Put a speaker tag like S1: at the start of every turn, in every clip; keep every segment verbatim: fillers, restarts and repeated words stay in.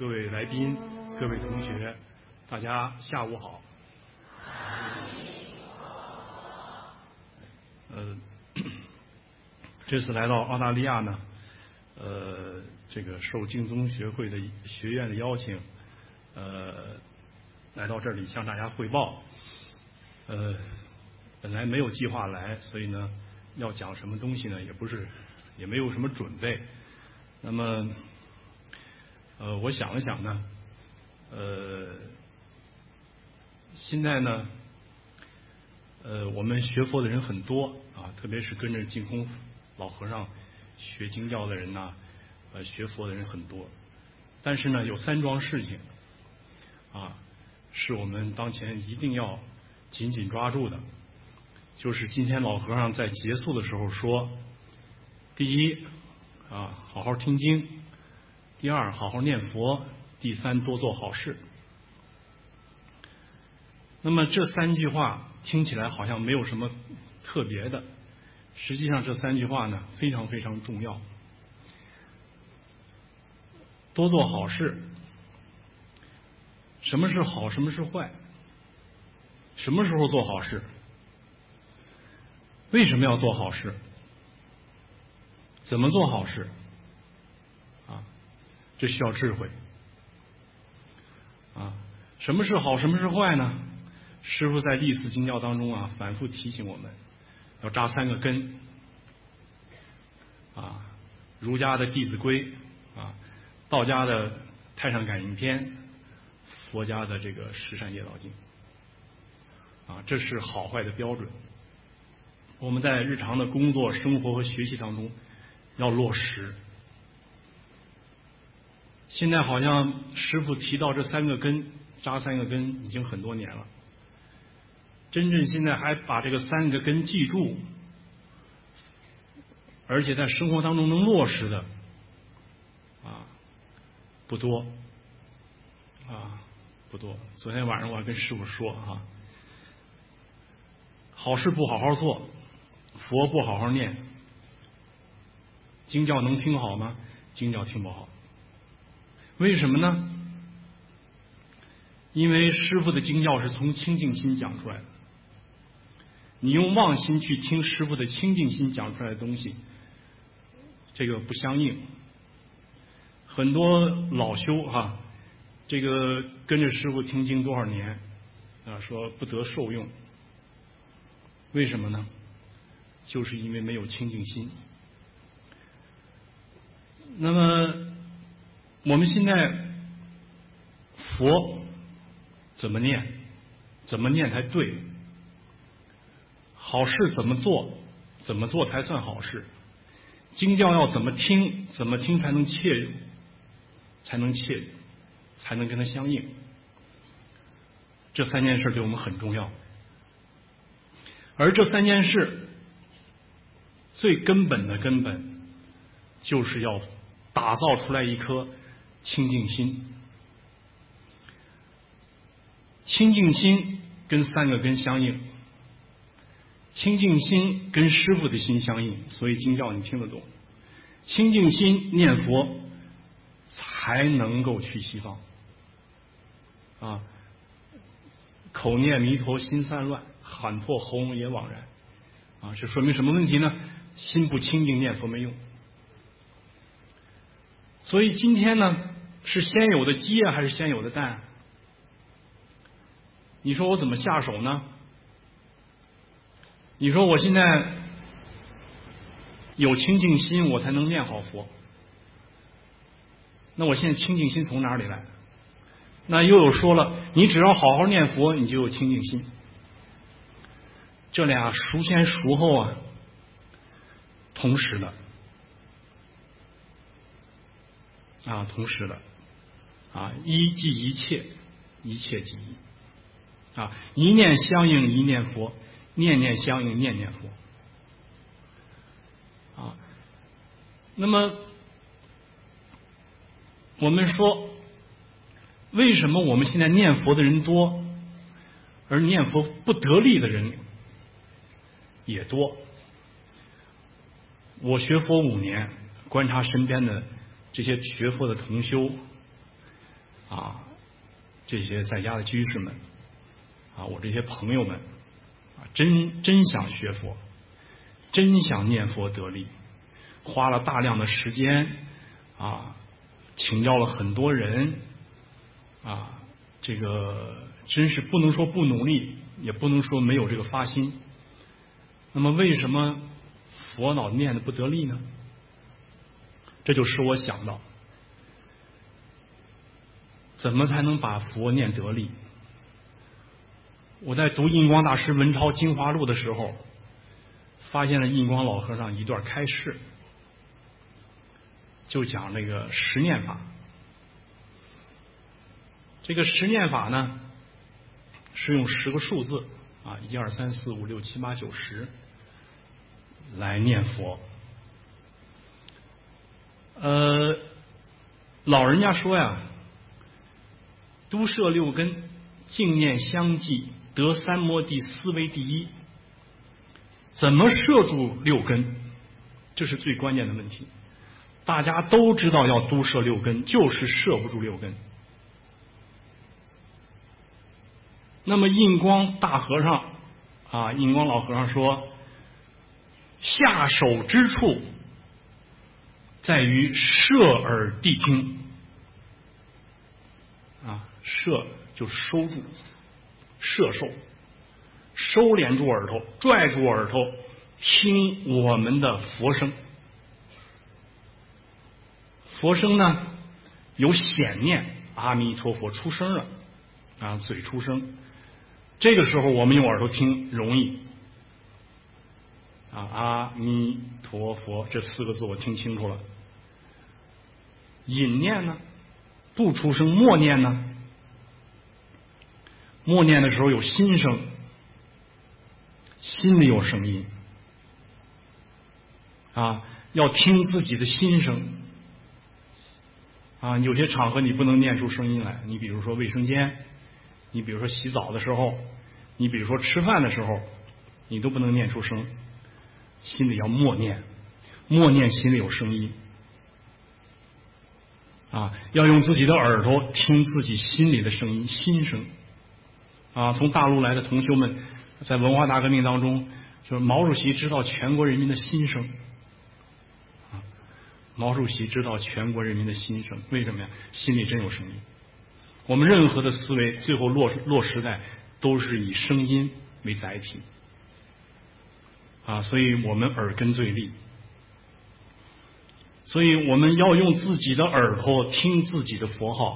S1: 各位来宾、各位同学，大家下午好。呃，这次来到澳大利亚呢，呃，这个受敬宗学会的学院的邀请，呃，来到这里向大家汇报。呃，本来没有计划来，所以呢，要讲什么东西呢，也不是，也没有什么准备。那么，呃，我想了想呢，呃，现在呢，呃，我们学佛的人很多啊，特别是跟着净空老和尚学经教的人呐，呃，学佛的人很多。但是呢，有三桩事情啊，是我们当前一定要紧紧抓住的。就是今天老和尚在结束的时候说，第一啊，好好听经；第二，好好念佛；第三，多做好事。那么这三句话听起来好像没有什么特别的，实际上这三句话呢非常非常重要。多做好事，什么是好，什么是坏？什么时候做好事？为什么要做好事？怎么做好事？啊，这需要智慧。啊，什么是好，什么是坏呢？师父在历次经教当中啊，反复提醒我们要扎三个根。啊，儒家的《弟子规》啊，道家的《太上感应篇》，佛家的这个《十善业道经》。啊，这是好坏的标准。我们在日常的工作、生活和学习当中要落实。现在好像师父提到这三个根，扎三个根已经很多年了。真正现在还把这个三个根记住，而且在生活当中能落实的啊不多啊不多。昨天晚上我还跟师父说啊，好事不好好做，佛不好好念，经教能听好吗？经教听不好。为什么呢？因为师父的经教是从清净心讲出来的，你用妄心去听师父的清净心讲出来的东西，这个不相应。很多老修啊，这个跟着师父听经多少年啊，说不得受用。为什么呢？就是因为没有清净心。那么我们现在佛怎么念？怎么念才对？好事怎么做？怎么做才算好事？经教要怎么听？怎么听才能切入？才能切入，才能跟它相应。这三件事对我们很重要。而这三件事最根本的根本，就是要打造出来一颗清净心。清净心跟三个根相应，清净心跟师父的心相应，所以经教你听得懂。清净心念佛才能够去西方啊！口念弥陀心散乱，喊破喉咙也枉然啊！这说明什么问题呢？心不清净，念佛没用。所以今天呢，是先有的鸡啊，还是先有的蛋？你说我怎么下手呢？你说我现在有清净心，我才能念好佛。那我现在清净心从哪里来？那又有说了，你只要好好念佛，你就有清净心。这俩孰先孰后啊？同时的啊，同时的啊，一即一切，一切即一啊，一念相应一念佛，念念相应念念佛啊。那么我们说，为什么我们现在念佛的人多，而念佛不得力的人也多？我学佛五年，观察身边的这些学佛的同修， 啊，这些在家的居士们啊，我这些朋友们啊，真真想学佛，真想念佛得力，花了大量的时间啊，请教了很多人啊，这个真是不能说不努力，也不能说没有这个发心。那么为什么佛老念的不得力呢？这就使我想到，怎么才能把佛念得力？我在读印光大师文钞精华录的时候，发现了印光老和尚一段开示，就讲那个十念法。这个十念法呢，是用十个数字啊，一二三四五六七八九十来念佛。呃，老人家说呀，都摄六根，净念相继，得三摩地，思维第一。怎么摄住六根？这是最关键的问题。大家都知道要都摄六根，就是摄不住六根。那么印光大和尚啊，印光老和尚说，下手之处在于摄耳谛听啊，摄就收住，摄受，收敛住耳朵，拽住耳朵，听我们的佛声。佛声呢，有显念，阿弥陀佛出声了啊，嘴出声。这个时候我们用耳朵听容易啊，阿弥陀佛这四个字我听清楚了。隐念呢，不出声，默念呢，默念的时候有心声，心里有声音啊，要听自己的心声啊。有些场合你不能念出声音来，你比如说卫生间，你比如说洗澡的时候，你比如说吃饭的时候，你都不能念出声，心里要默念，默念心里有声音啊，要用自己的耳朵听自己心里的声音，心声啊。从大陆来的同学们在文化大革命当中，就是毛主席知道全国人民的心声啊，毛主席知道全国人民的心声，为什么呀？心里真有声音。我们任何的思维最后落落实在都是以声音为载体啊，所以我们耳根最利，所以我们要用自己的耳朵听自己的佛号。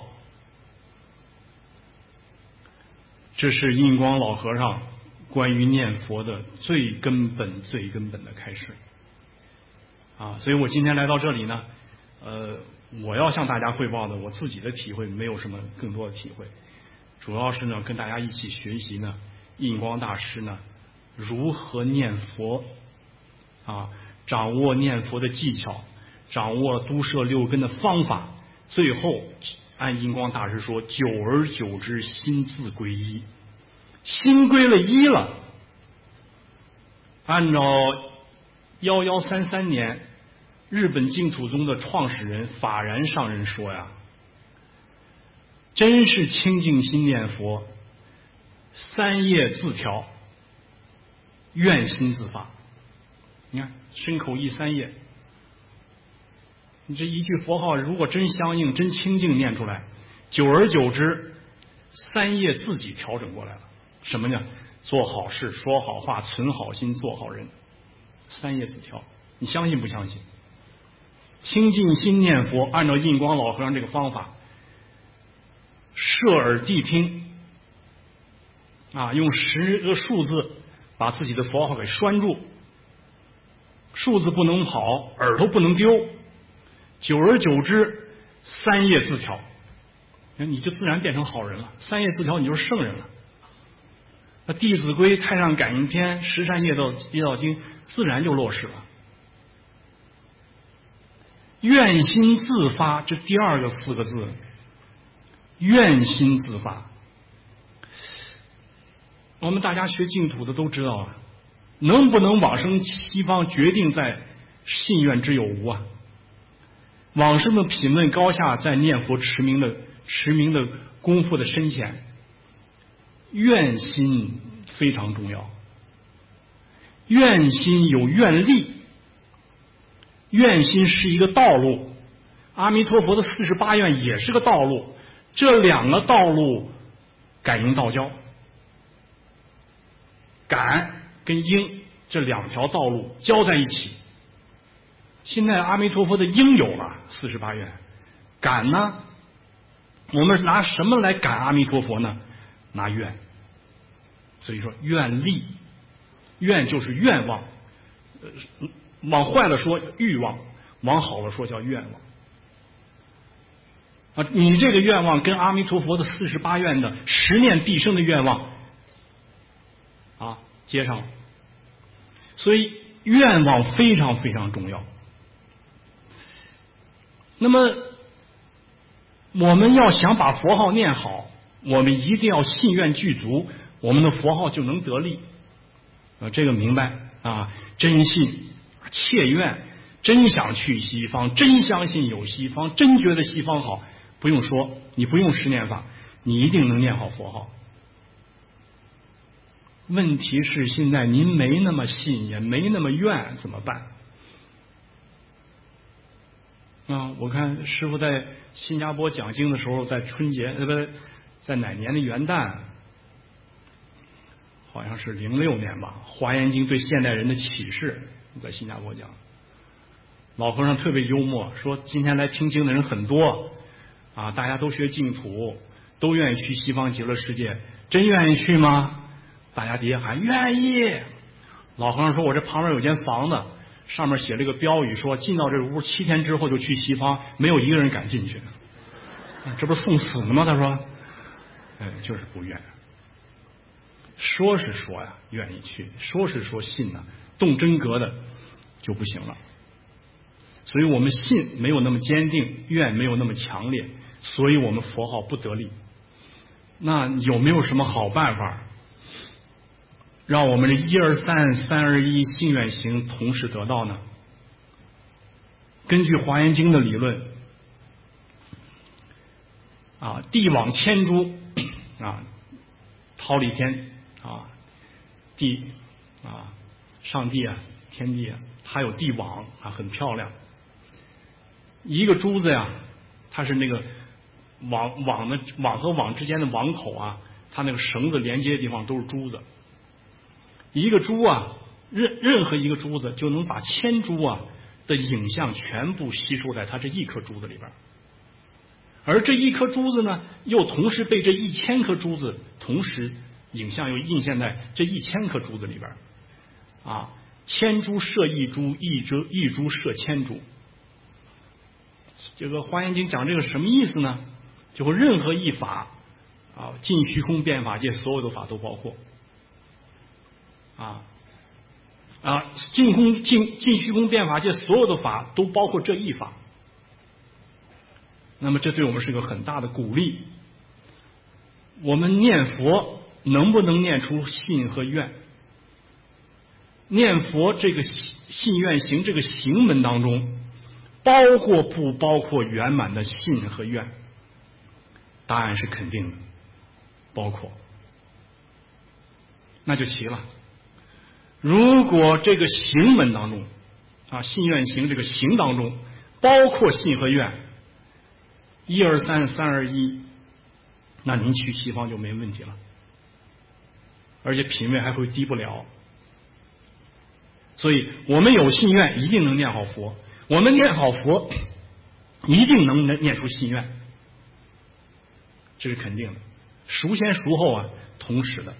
S1: 这是印光老和尚关于念佛的最根本最根本的开始啊，所以我今天来到这里呢，呃，我要向大家汇报的我自己的体会没有什么更多的体会，主要是呢跟大家一起学习呢印光大师呢如何念佛啊，掌握念佛的技巧，掌握都摄六根的方法，最后按印光大师说，久而久之心自归一，心归了一了。按照一一三三年日本净土宗的创始人法然上人说呀，真是清净心念佛，三业自调，愿心自发。你看身口意三业，你这一句佛号如果真相应真清净念出来，久而久之三业自己调整过来了。什么呢？做好事，说好话，存好心，做好人，三业自调。你相信不相信？清净心念佛，按照印光老和尚这个方法，摄耳谛听啊，用十个数字把自己的佛号给拴住，数字不能跑，耳朵不能丢，久而久之三业自调，你就自然变成好人了。三业自调，你就是圣人了。那《弟子规》《太上感应篇》《十善业道业道经》自然就落实了。愿心自发，这第二个四个字，愿心自发。我们大家学净土的都知道啊，能不能往生西方，决定在信愿之有无啊。往生的品位高下，在念佛持名的持名的功夫的深浅，愿心非常重要。愿心有愿力，愿心是一个道路，阿弥陀佛的四十八愿也是个道路，这两个道路感应道交，感跟应这两条道路交在一起。现在阿弥陀佛的应有了四十八愿，感呢，我们拿什么来感阿弥陀佛呢？拿愿。所以说愿力，愿就是愿望，往坏了说欲望，往好了说叫愿望。啊，你这个愿望跟阿弥陀佛的四十八愿的十念必生的愿望啊接上了，所以愿望非常非常重要。那么我们要想把佛号念好，我们一定要信愿具足，我们的佛号就能得力啊，这个明白啊？真信切愿，真想去西方，真相信有西方，真觉得西方好，不用说，你不用十念法，你一定能念好佛号。问题是现在您没那么信，也没那么愿，怎么办？啊，我看师父在新加坡讲经的时候，在春节呃不，在哪年的元旦，好像是零六年吧，《华严经》对现代人的启示，在新加坡讲。老和尚特别幽默，说今天来听经的人很多啊，大家都学净土，都愿意去西方极乐世界，真愿意去吗？大家底下喊愿意。老和尚说：“我这旁边有间房子。”上面写了一个标语，说进到这屋七天之后就去西方，没有一个人敢进去，这不是送死呢吗？他说，哎，就是不愿。说是说呀，愿意去；说是说信呢，动真格的就不行了。所以我们信没有那么坚定，愿没有那么强烈，所以我们佛号不得力。那有没有什么好办法？让我们这一二三三二一信愿行同时得到呢？根据华严经的理论啊，地网千珠啊，忉利天啊，地啊，上帝啊，天地啊，它有地网啊，很漂亮。一个珠子呀，它是那个网网的网和网之间的网口啊，它那个绳子连接的地方都是珠子。一个珠啊，任任何一个珠子就能把千珠啊的影像全部吸收在它这一颗珠子里边，而这一颗珠子呢，又同时被这一千颗珠子同时影像又映现在这一千颗珠子里边啊，千珠摄一珠，一珠一珠摄千珠。这个《华严经》讲这个什么意思呢？就任何一法啊，尽虚空变法界所有的法都包括。啊啊！净空净净虚空变法界所有的法都包括这一法，那么这对我们是个很大的鼓励。我们念佛能不能念出信和愿？念佛这个信愿行这个行门当中，包括不包括圆满的信和愿？答案是肯定的，包括，那就齐了。如果这个行门当中啊，信愿行这个行当中包括信和愿，一二三三二一，那您去西方就没问题了，而且品位还会低不了。所以我们有信愿，一定能念好佛；我们念好佛，一定能念出信愿，这是肯定的。孰先孰后啊？同时的。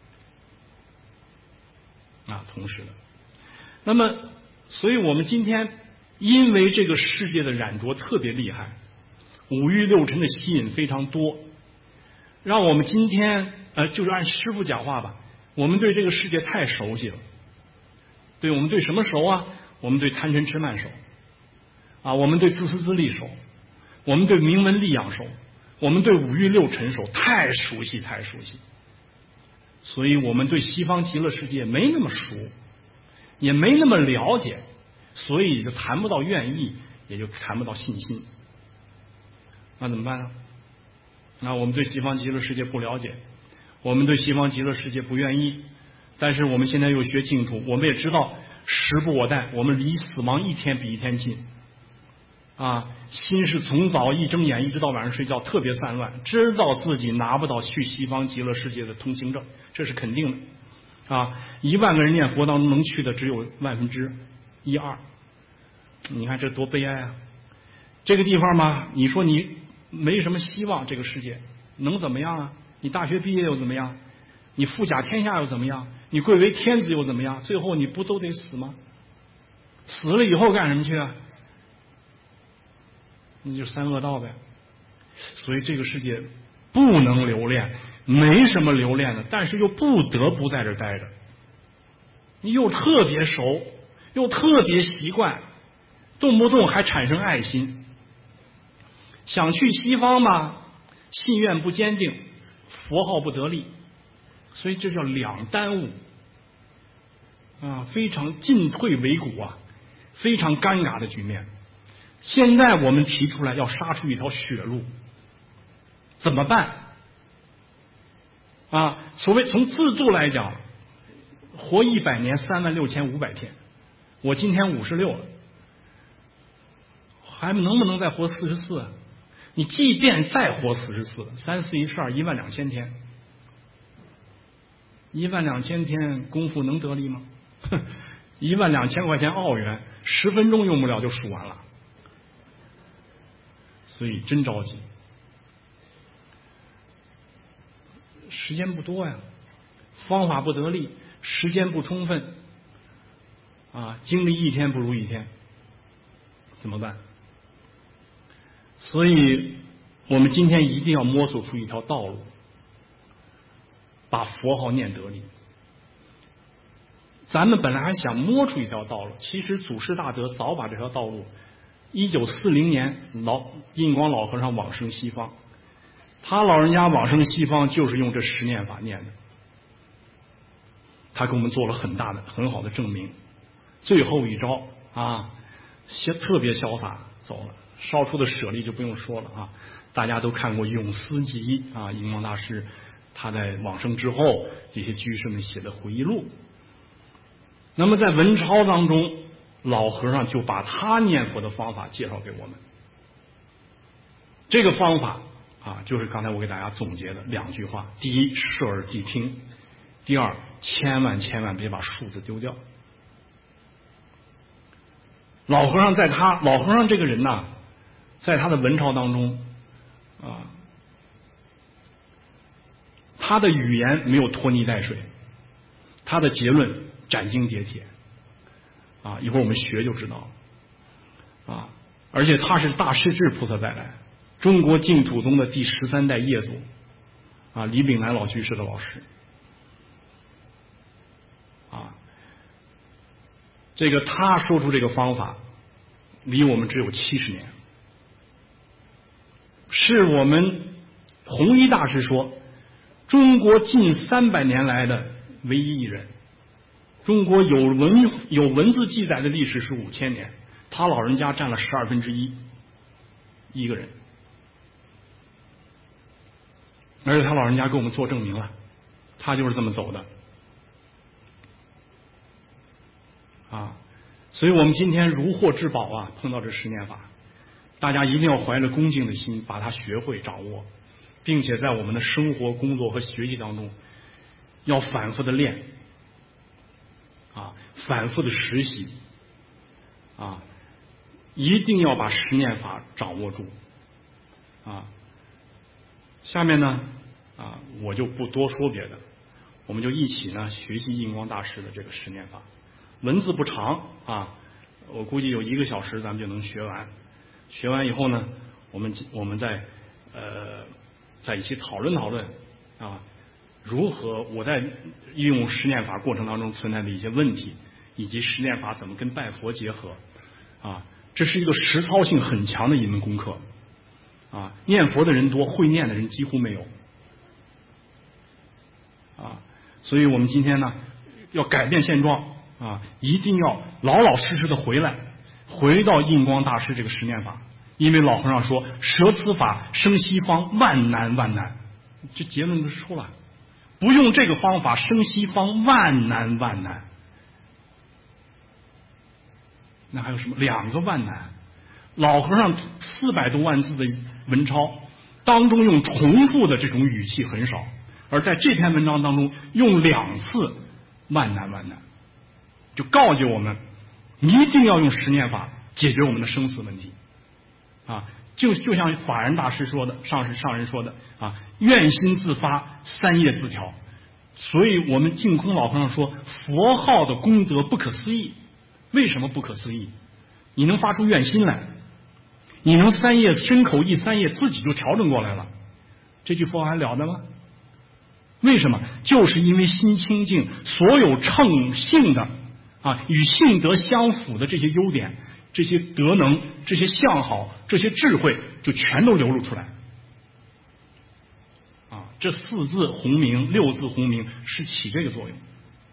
S1: 啊，同时的。那么，所以我们今天因为这个世界的染着特别厉害，五欲六尘的吸引非常多，让我们今天呃，就是按师父讲话吧，我们对这个世界太熟悉了。对，我们对什么熟啊？我们对贪嗔痴慢熟啊，我们对自私自利熟，我们对名闻利养熟，我们对五欲六尘熟，太熟悉，太熟悉。所以我们对西方极乐世界没那么熟，也没那么了解，所以就谈不到愿意，也就谈不到信心。那怎么办呢？ 啊，我们对西方极乐世界不了解，我们对西方极乐世界不愿意，但是我们现在又学净土，我们也知道时不我待，我们离死亡一天比一天近啊，心是从早一睁眼一直到晚上睡觉特别散乱，知道自己拿不到去西方极乐世界的通行证，这是肯定的啊。一万个人念佛当中能去的只有万分之一二，你看这多悲哀啊！这个地方嘛，你说你没什么希望，这个世界能怎么样啊？你大学毕业又怎么样？你富甲天下又怎么样？你贵为天子又怎么样？最后你不都得死吗？死了以后干什么去啊？你就三恶道呗。所以这个世界不能留恋，没什么留恋的，但是又不得不在这待着。你又特别熟，又特别习惯，动不动还产生爱心。想去西方嘛，信愿不坚定，佛号不得力，所以这叫两耽误啊，非常进退维谷啊，非常尴尬的局面。现在我们提出来要杀出一条血路，怎么办啊？所谓从自度来讲，活一百年三万六千五百天，我今天五十六了，还能不能再活四十四啊？你即便再活四十四，三四一十二，一万两千天，一万两千天功夫能得力吗？哼，一万两千块钱澳元，十分钟用不了就数完了。所以真着急，时间不多呀，方法不得力，时间不充分啊，经历一天不如一天，怎么办？所以我们今天一定要摸索出一条道路，把佛号念得力。咱们本来还想摸出一条道路，其实祖师大德早把这条道路，一九四零年老印光老和尚往生西方，他老人家往生西方就是用这十念法念的，他给我们做了很大的很好的证明。最后一招啊，特别潇洒走了，烧出的舍利就不用说了啊，大家都看过《永思集》啊，印光大师他在往生之后，这些居士们写的回忆录。那么在文钞当中，老和尚就把他念佛的方法介绍给我们。这个方法啊，就是刚才我给大家总结的两句话：第一，摄耳谛听；第二，千万千万别把数字丢掉。老和尚在他老和尚这个人呐，在他的文钞当中啊，他的语言没有拖泥带水，他的结论斩钉截铁啊，一会儿我们学就知道了啊。而且他是大势至菩萨再来，中国净土宗的第十三代业祖啊，李炳南老居士的老师啊。这个他说出这个方法，离我们只有七十年，是我们弘一大师说，中国近三百年来的唯一一人。中国有文有文字记载的历史是五千年，他老人家占了十二分之一，一个人，而且他老人家给我们做证明了，他就是这么走的啊。所以我们今天如获至宝啊，碰到这十念法，大家一定要怀着恭敬的心把它学会掌握，并且在我们的生活、工作和学习当中要反复的练啊，反复的实习啊，一定要把十念法掌握住啊。下面呢啊，我就不多说别的，我们就一起呢学习印光大师的这个十念法。文字不长啊，我估计有一个小时咱们就能学完。学完以后呢，我们我们再呃在一起讨论讨论啊，如何我在应用十念法过程当中存在的一些问题，以及十念法怎么跟拜佛结合啊，这是一个实操性很强的一门功课啊。念佛的人多，会念的人几乎没有啊，所以我们今天呢要改变现状啊，一定要老老实实的回来，回到印光大师这个十念法， 因为老和尚说舍此法生西方万难万难，这结论就出来，不用这个方法生西方万难万难。那还有什么两个万难？老和尚四百多万字的文钞当中用重复的这种语气很少，而在这篇文章当中用两次万难万难，就告诫我们一定要用十念法解决我们的生死问题啊！就就像法然大师说的，上师上人说的啊，愿心自发，三业自调。所以我们净空老和尚说，佛号的功德不可思议。为什么不可思议？你能发出愿心来，你能三业身口意三业自己就调整过来了，这句佛还了得吗？为什么？就是因为心清净，所有称性的啊，与性德相符的这些优点、这些德能、这些相好、这些智慧，就全都流露出来。啊，这四字洪名、六字洪名是起这个作用。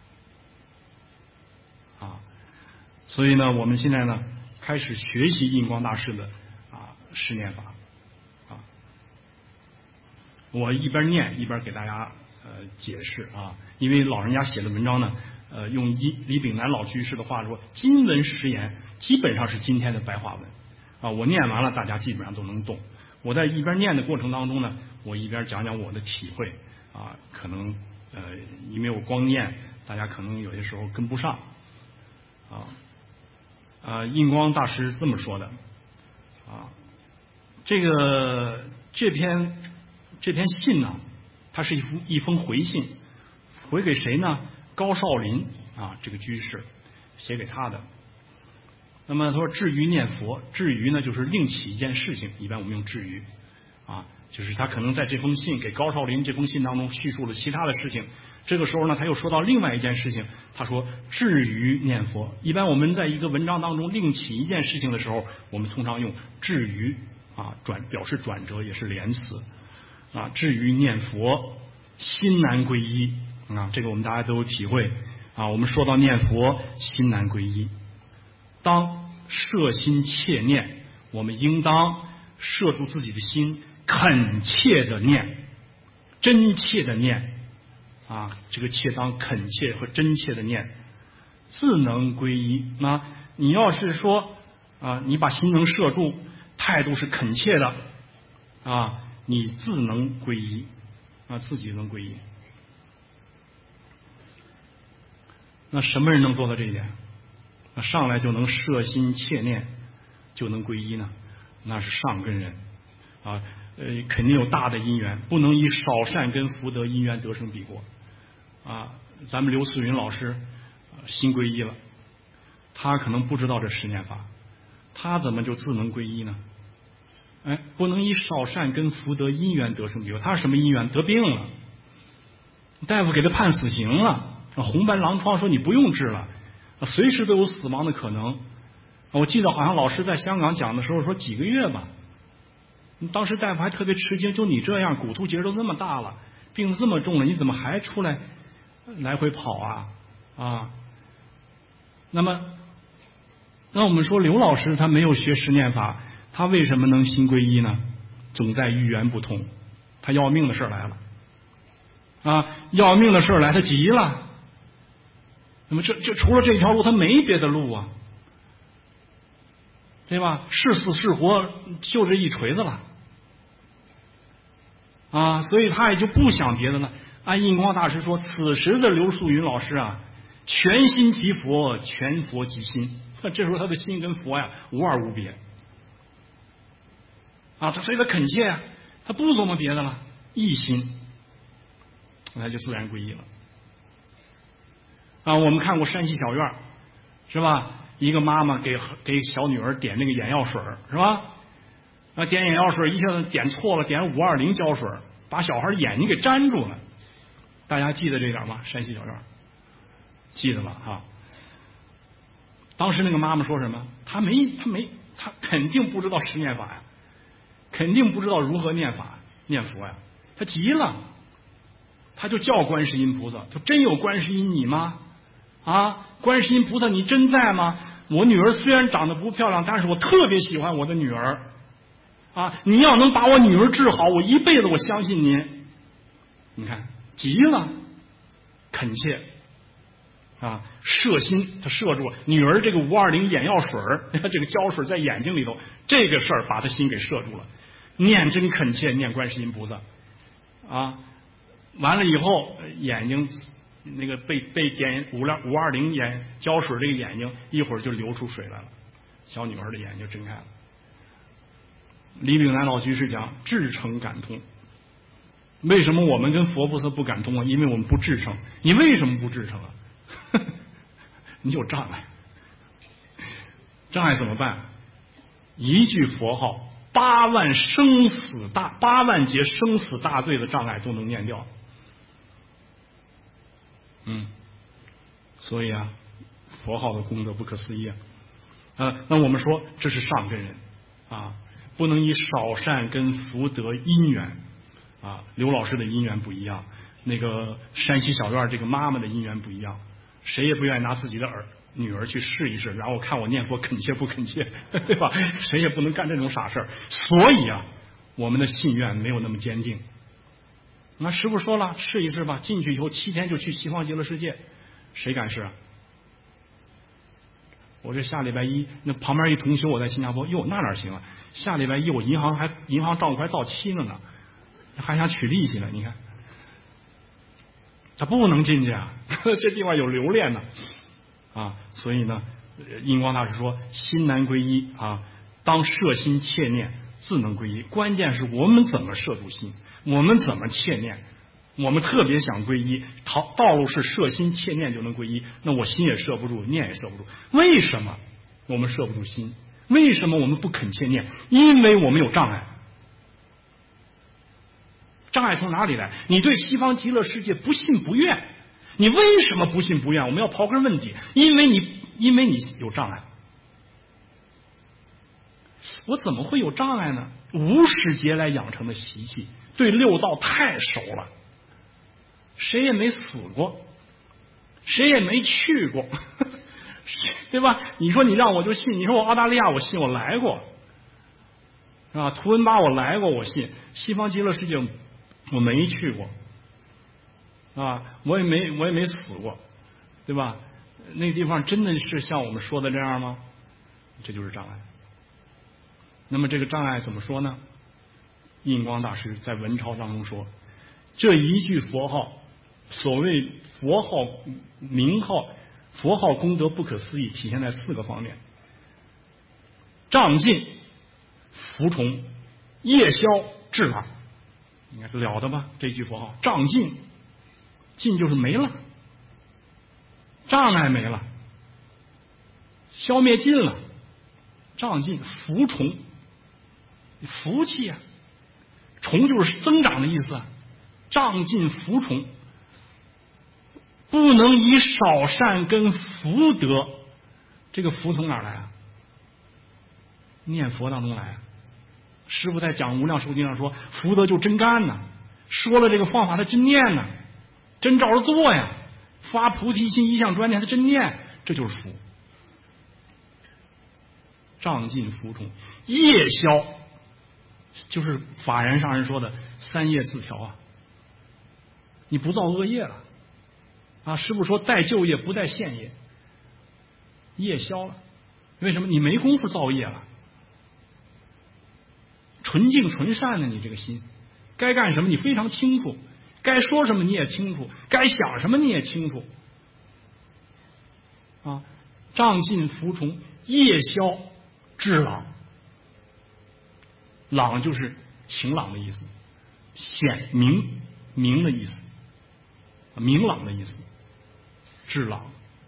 S1: 啊，所以呢，我们现在呢开始学习印光大师的啊十念法。啊，我一边念一边给大家呃解释啊，因为老人家写的文章呢。呃，用李李炳南老居士的话说，今文实言基本上是今天的白话文啊。我念完了，大家基本上都能懂。我在一边念的过程当中呢，我一边讲讲我的体会啊。可能呃，因为我光念，大家可能有些时候跟不上啊。啊，印光大师这么说的啊，这个这篇这篇信呢，它是一封一封回信，回给谁呢？高少林啊，这个居士写给他的。那么他说，至于念佛，至于呢就是另起一件事情，一般我们用至于啊，就是他可能在这封信给高少林这封信当中叙述了其他的事情。这个时候呢，他又说到另外一件事情，他说至于念佛。一般我们在一个文章当中另起一件事情的时候，我们通常用至于啊转表示转折，也是连词啊。至于念佛，心难归一。啊，这个我们大家都有体会啊。我们说到念佛，心难归一，当摄心切念，我们应当摄住自己的心，恳切的念，真切的念啊。这个切当恳切和真切的念，自能归一。那你要是说啊，你把心能摄住，态度是恳切的啊，你自能归一啊，自己能归一。那什么人能做到这一点？那上来就能摄心切念，就能归一呢？那是上根人啊，呃，肯定有大的因缘，不能以少善根福德因缘得生彼国啊。咱们刘素云老师、啊、心归一了，他可能不知道这十念法，他怎么就自能归一呢？哎，不能以少善根福德因缘得生彼国，他是什么因缘？得病了，大夫给他判死刑了。红斑狼疮说你不用治了，随时都有死亡的可能。我记得好像老师在香港讲的时候说几个月吧，当时大夫还特别吃惊，就你这样骨突节都那么大了，病这么重了，你怎么还出来来回跑啊啊？那么那我们说刘老师他没有学十念法，他为什么能心归一呢？总在遇缘不同，他要命的事来了啊，要命的事来，他急了。那么这这除了这条路，他没别的路啊，对吧？是死是活就这一锤子了啊，所以他也就不想别的了。按印光大师说，此时的刘素云老师啊，全心即佛，全佛即心。这时候他的心跟佛呀无二无别啊，他所以他恳切呀，他不琢磨别的了，一心，那就自然归一了。啊，我们看过山西小院是吧？一个妈妈给给小女儿点那个眼药水是吧？啊，点眼药水一下子点错了，点五二零胶水，把小孩眼睛给粘住了。大家记得这点吗？山西小院记得吧？哈。当时那个妈妈说什么？她没，她没，她肯定不知道十念法呀，肯定不知道如何念法念佛呀。她急了，她就叫观世音菩萨，说真有观世音你吗？啊，观世音菩萨你真在吗？我女儿虽然长得不漂亮，但是我特别喜欢我的女儿啊！你要能把我女儿治好，我一辈子我相信您。你看，急了，恳切啊，摄心，他摄住女儿这个五二零眼药水这个胶水在眼睛里头，这个事儿把他心给摄住了，念真恳切，念观世音菩萨啊。完了以后，眼睛那个被被点五两五二零眼胶水，这个眼睛一会儿就流出水来了，小女孩的眼睛睁开了。李炳南老居士讲至诚感通，为什么我们跟佛菩萨不感通啊？因为我们不至诚。你为什么不至诚啊？你有障碍，障碍怎么办？一句佛号，八万生死大八万劫生死大罪的障碍都能念掉。嗯，所以啊，佛号的功德不可思议啊。呃，那我们说这是上根人啊，不能以少善根福德因缘啊。刘老师的因缘不一样，那个山西小院这个妈妈的因缘不一样，谁也不愿意拿自己的儿女儿去试一试，然后看我念佛恳切不恳切，对吧？谁也不能干这种傻事儿。所以啊，我们的信愿没有那么坚定。那师父说了，试一试吧，进去以后七天就去西方极乐世界，谁敢试啊？我这下礼拜一，那旁边一同修我在新加坡，哟，那哪行啊？下礼拜一我银行还银行账户还到期了呢，还想取利息呢，你看，他不能进去啊，这地方有留恋呢啊，所以呢，印光大师说，心难归一啊，当摄心切念，自能归一。关键是我们怎么摄住心，我们怎么切念。我们特别想归一，道道路是摄心切念就能归一，那我心也摄不住，念也摄不住。为什么我们摄不住心？为什么我们不肯切念？因为我们有障碍。障碍从哪里来？你对西方极乐世界不信不愿。你为什么不信不愿？我们要刨根问底，因为你因为你有障碍。我怎么会有障碍呢？无始劫来养成的习气，对六道太熟了。谁也没死过，谁也没去过，对吧？你说你让我就信，你说我澳大利亚我信，我来过，是吧？图文巴我来过，我信。西方极乐世界我没去过，啊，我也没我也没死过，对吧？那个地方真的是像我们说的这样吗？这就是障碍。那么这个障碍怎么说呢？印光大师在文钞当中说，这一句佛号，所谓佛号名号，佛号功德不可思议，体现在四个方面：障尽、伏虫、夜消、智朗。应该是了得吧？这句佛号，障尽，尽就是没了，障碍没了，消灭尽了，障尽。伏虫，福气啊，虫就是增长的意思啊，障尽福虫。不能以少善根福德，这个福从哪儿来啊？念佛当中来啊。师父在讲无量寿经上说，福德就真干呐，说了这个方法他真念呐，真照着做呀，发菩提心一向专念他真念，这就是福。障尽福虫，业消就是法然上人说的三业自调啊，你不造恶业了啊。师父说带旧业不带现业，业消了，为什么？你没工夫造业了，纯净纯善的你这个心，该干什么你非常清楚，该说什么你也清楚，该想什么你也清楚啊。障尽伏虫，夜消智朗，朗就是晴朗的意思，显明明的意思，明朗的意思，智朗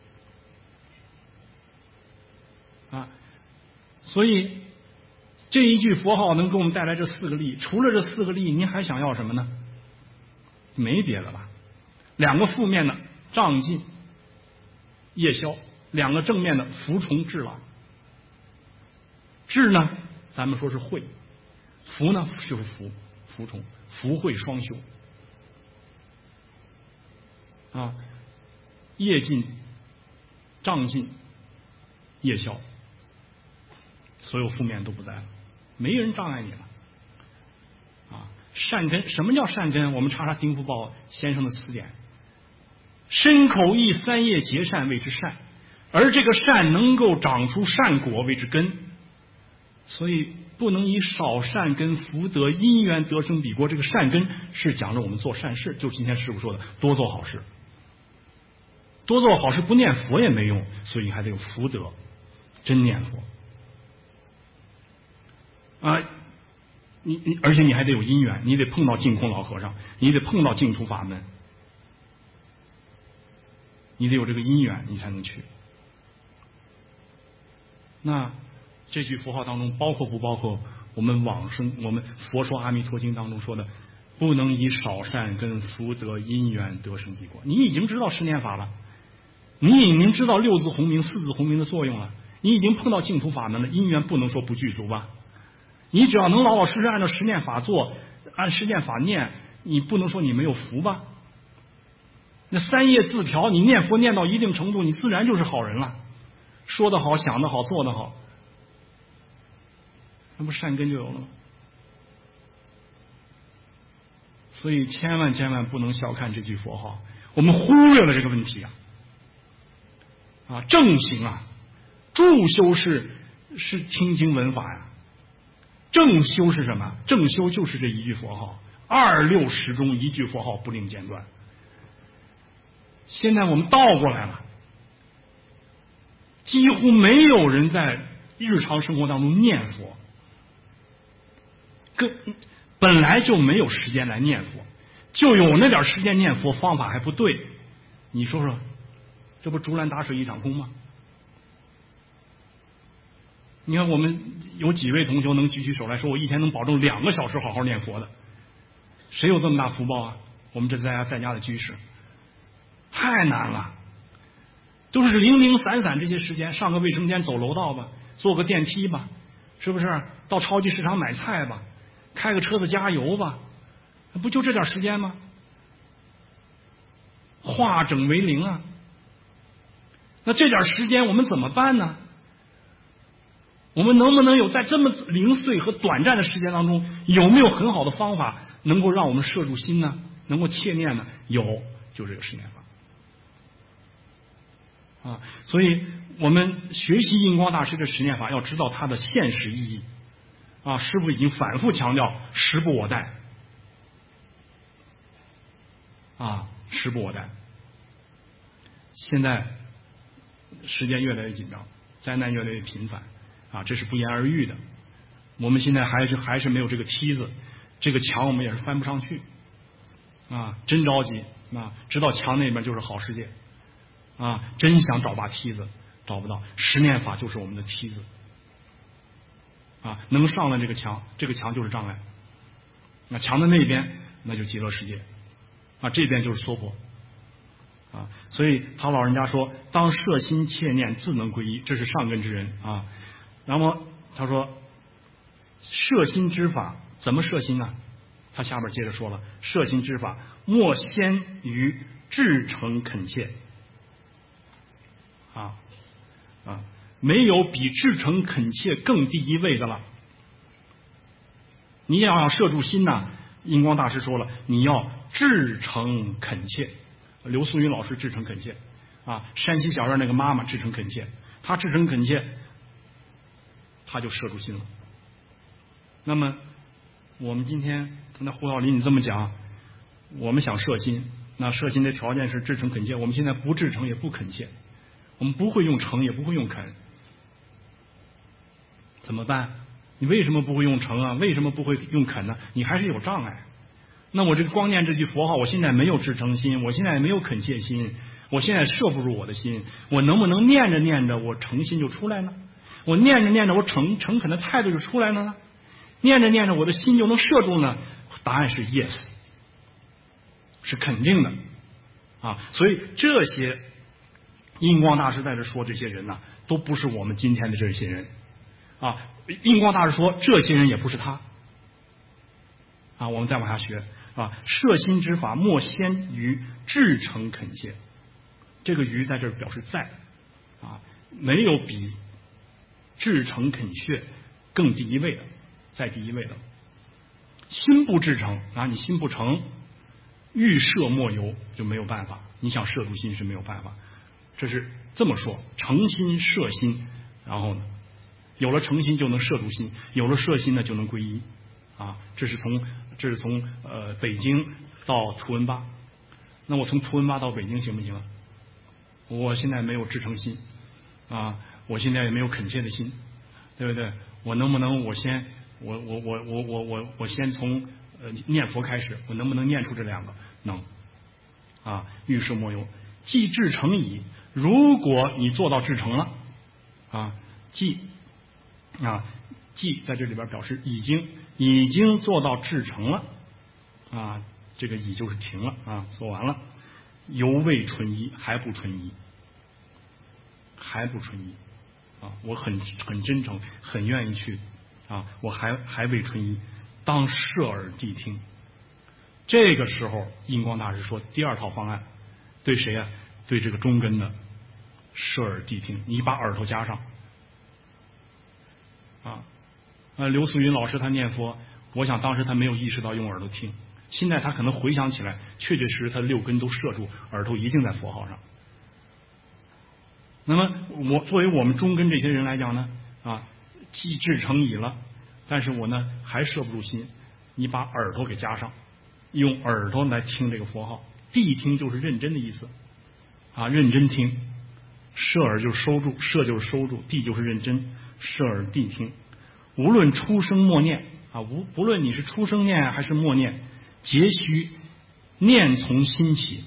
S1: 啊。所以这一句佛号能给我们带来这四个利益，除了这四个利益，您还想要什么呢？没别的了。两个负面的障尽、夜消，两个正面的伏虫、智朗。智呢，咱们说是慧；福呢，就是福，福虫，福慧双修啊。业尽、障尽、夜消，所有负面都不在了。没人障碍你了， 善根，什么叫善根？我们查查丁福宝先生的词典，身口意三业结善谓之善，而这个善能够长出善果谓之根。所以不能以少善根福德因缘得生彼国。这个善根是讲着我们做善事，就今天师父说的多做好事，多做好事不念佛也没用，所以你还得有福德，真念佛啊！你你而且你还得有因缘，你得碰到净空老和尚，你得碰到净土法门，你得有这个因缘，你才能去。那这句佛号当中包括不包括我们往生我们佛说阿弥陀经当中说的不能以少善根福德因缘得生彼国？你已经知道十念法了，你已经知道六字洪名四字洪名的作用了，你已经碰到净土法门了，因缘不能说不具足吧？你只要能老老实实按照十念法做，按十念法念，你不能说你没有福吧？那三业自调，你念佛念到一定程度，你自然就是好人了，说得好，想得好，做得好，那不善根就有了吗？所以千万千万不能小看这句佛号，我们忽略了这个问题啊！啊，正行啊，助修是是听经闻法呀。正修是什么？正修就是这一句佛号，二六时中一句佛号不令间断。现在我们倒过来了，几乎没有人在日常生活当中念佛，跟本来就没有时间来念佛，就有那点时间念佛，方法还不对，你说说，这不竹篮打水一场空吗？你看我们有几位同学能举起手来说我一天能保证两个小时好好念佛的，谁有这么大福报啊？我们这在家在家的居士太难了，都是零零散散这些时间，上个卫生间走楼道吧，坐个电梯吧，是不是到超级市场买菜吧，开个车子加油吧，不就这点时间吗？化整为零啊！那这点时间我们怎么办呢？我们能不能有在这么零碎和短暂的时间当中，有没有很好的方法能够让我们摄入心呢？能够切念呢？有，就这个十念法啊！所以我们学习印光大师的十念法，要知道它的现实意义啊！师父已经反复强调，时不我待啊，时不我待。现在时间越来越紧张，灾难越来越频繁。啊，这是不言而喻的。我们现在还是还是没有这个梯子，这个墙我们也是翻不上去啊！真着急啊！知道墙那边就是好世界啊！真想找把梯子，找不到。十念法就是我们的梯子啊！能上了这个墙，这个墙就是障碍。那墙的那边那就极乐世界啊，这边就是娑婆啊！所以他老人家说，当摄心切念，自能归一，这是上根之人啊。然后他说，摄心之法怎么摄心呢？他下边接着说了，摄心之法莫先于至诚恳切啊啊，没有比至诚恳切更第一位的了。你要想摄住心呢，印光大师说了，你要至诚恳切。刘素云老师至诚恳切啊，山西小院那个妈妈至诚恳切，她至诚恳切，他就摄住心了。那么我们今天那胡老林你这么讲，我们想摄心，那摄心的条件是至诚恳切，我们现在不至诚也不恳切，我们不会用诚也不会用恳，怎么办？你为什么不会用诚啊？为什么不会用恳呢？你还是有障碍。那我这个光念这句佛号，我现在没有至诚心，我现在也没有恳切心，我现在摄不住我的心，我能不能念着念着我诚心就出来呢？我念着念着我诚诚恳的态度就出来了呢？念着念着我的心就能摄住呢？答案是 yes， 是肯定的啊！所以这些印光大师在这说这些人呢、啊，都不是我们今天的这些人啊。印光大师说这些人也不是他啊。我们再往下学啊，摄心之法莫先于至诚恳切，这个于在这表示在啊，没有比至诚恳切更第一位的，在第一位的。 心不至诚啊，你心不诚，欲摄莫由，就没有办法。你想摄住心是没有办法。这是这么说，诚心摄心，然后呢，有了诚心就能摄住心，有了摄心呢就能归一啊。这是从这是从呃北京到图文巴，那我从图文巴到北京行不行啊？我现在没有至诚心啊，我现在也没有恳切的心，对不对？我能不能我先我我我我我我我先从呃念佛开始，我能不能念出这两个？能啊，欲摄莫由，既至诚矣。如果你做到至诚了啊，既啊既在这里边表示已经已经做到至诚了啊，这个已就是停了啊，做完了，犹未纯一，还不纯一，还不纯一啊！我很很真诚，很愿意去啊，我还还未纯一，当摄耳谛听。这个时候，印光大师说第二套方案，对谁啊？对这个中根的摄耳谛听，你把耳朵加上啊。呃，刘素云老师他念佛，我想当时他没有意识到用耳朵听，现在他可能回想起来，确确实实他六根都摄住，耳朵一定在佛号上。那么我作为我们中根这些人来讲呢，啊，既至诚矣了，但是我呢还摄不住心，你把耳朵给加上，用耳朵来听这个佛号，谛听就是认真的意思啊，认真听，摄耳就是收住，摄就是收住，谛就是认真，摄耳谛听，无论出声默念啊，无不论你是出声念还是默念，皆须念从心起。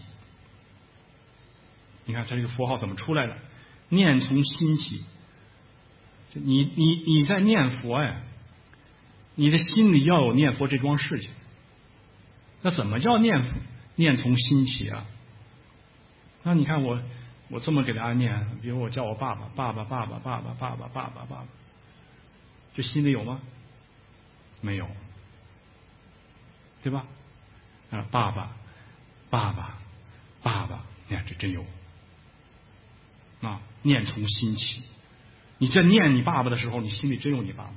S1: 你看他这个佛号怎么出来的？念从心起，你你你在念佛呀，你的心里要有念佛这桩事情。那怎么叫念念从心起啊？那你看我我这么给大家念，比如我叫我爸爸，爸爸爸爸爸爸爸爸爸爸爸爸，这心里有吗？没有，对吧？啊，爸爸爸爸爸爸，你看这真有啊！念从心起，你在念你爸爸的时候，你心里真有你爸爸。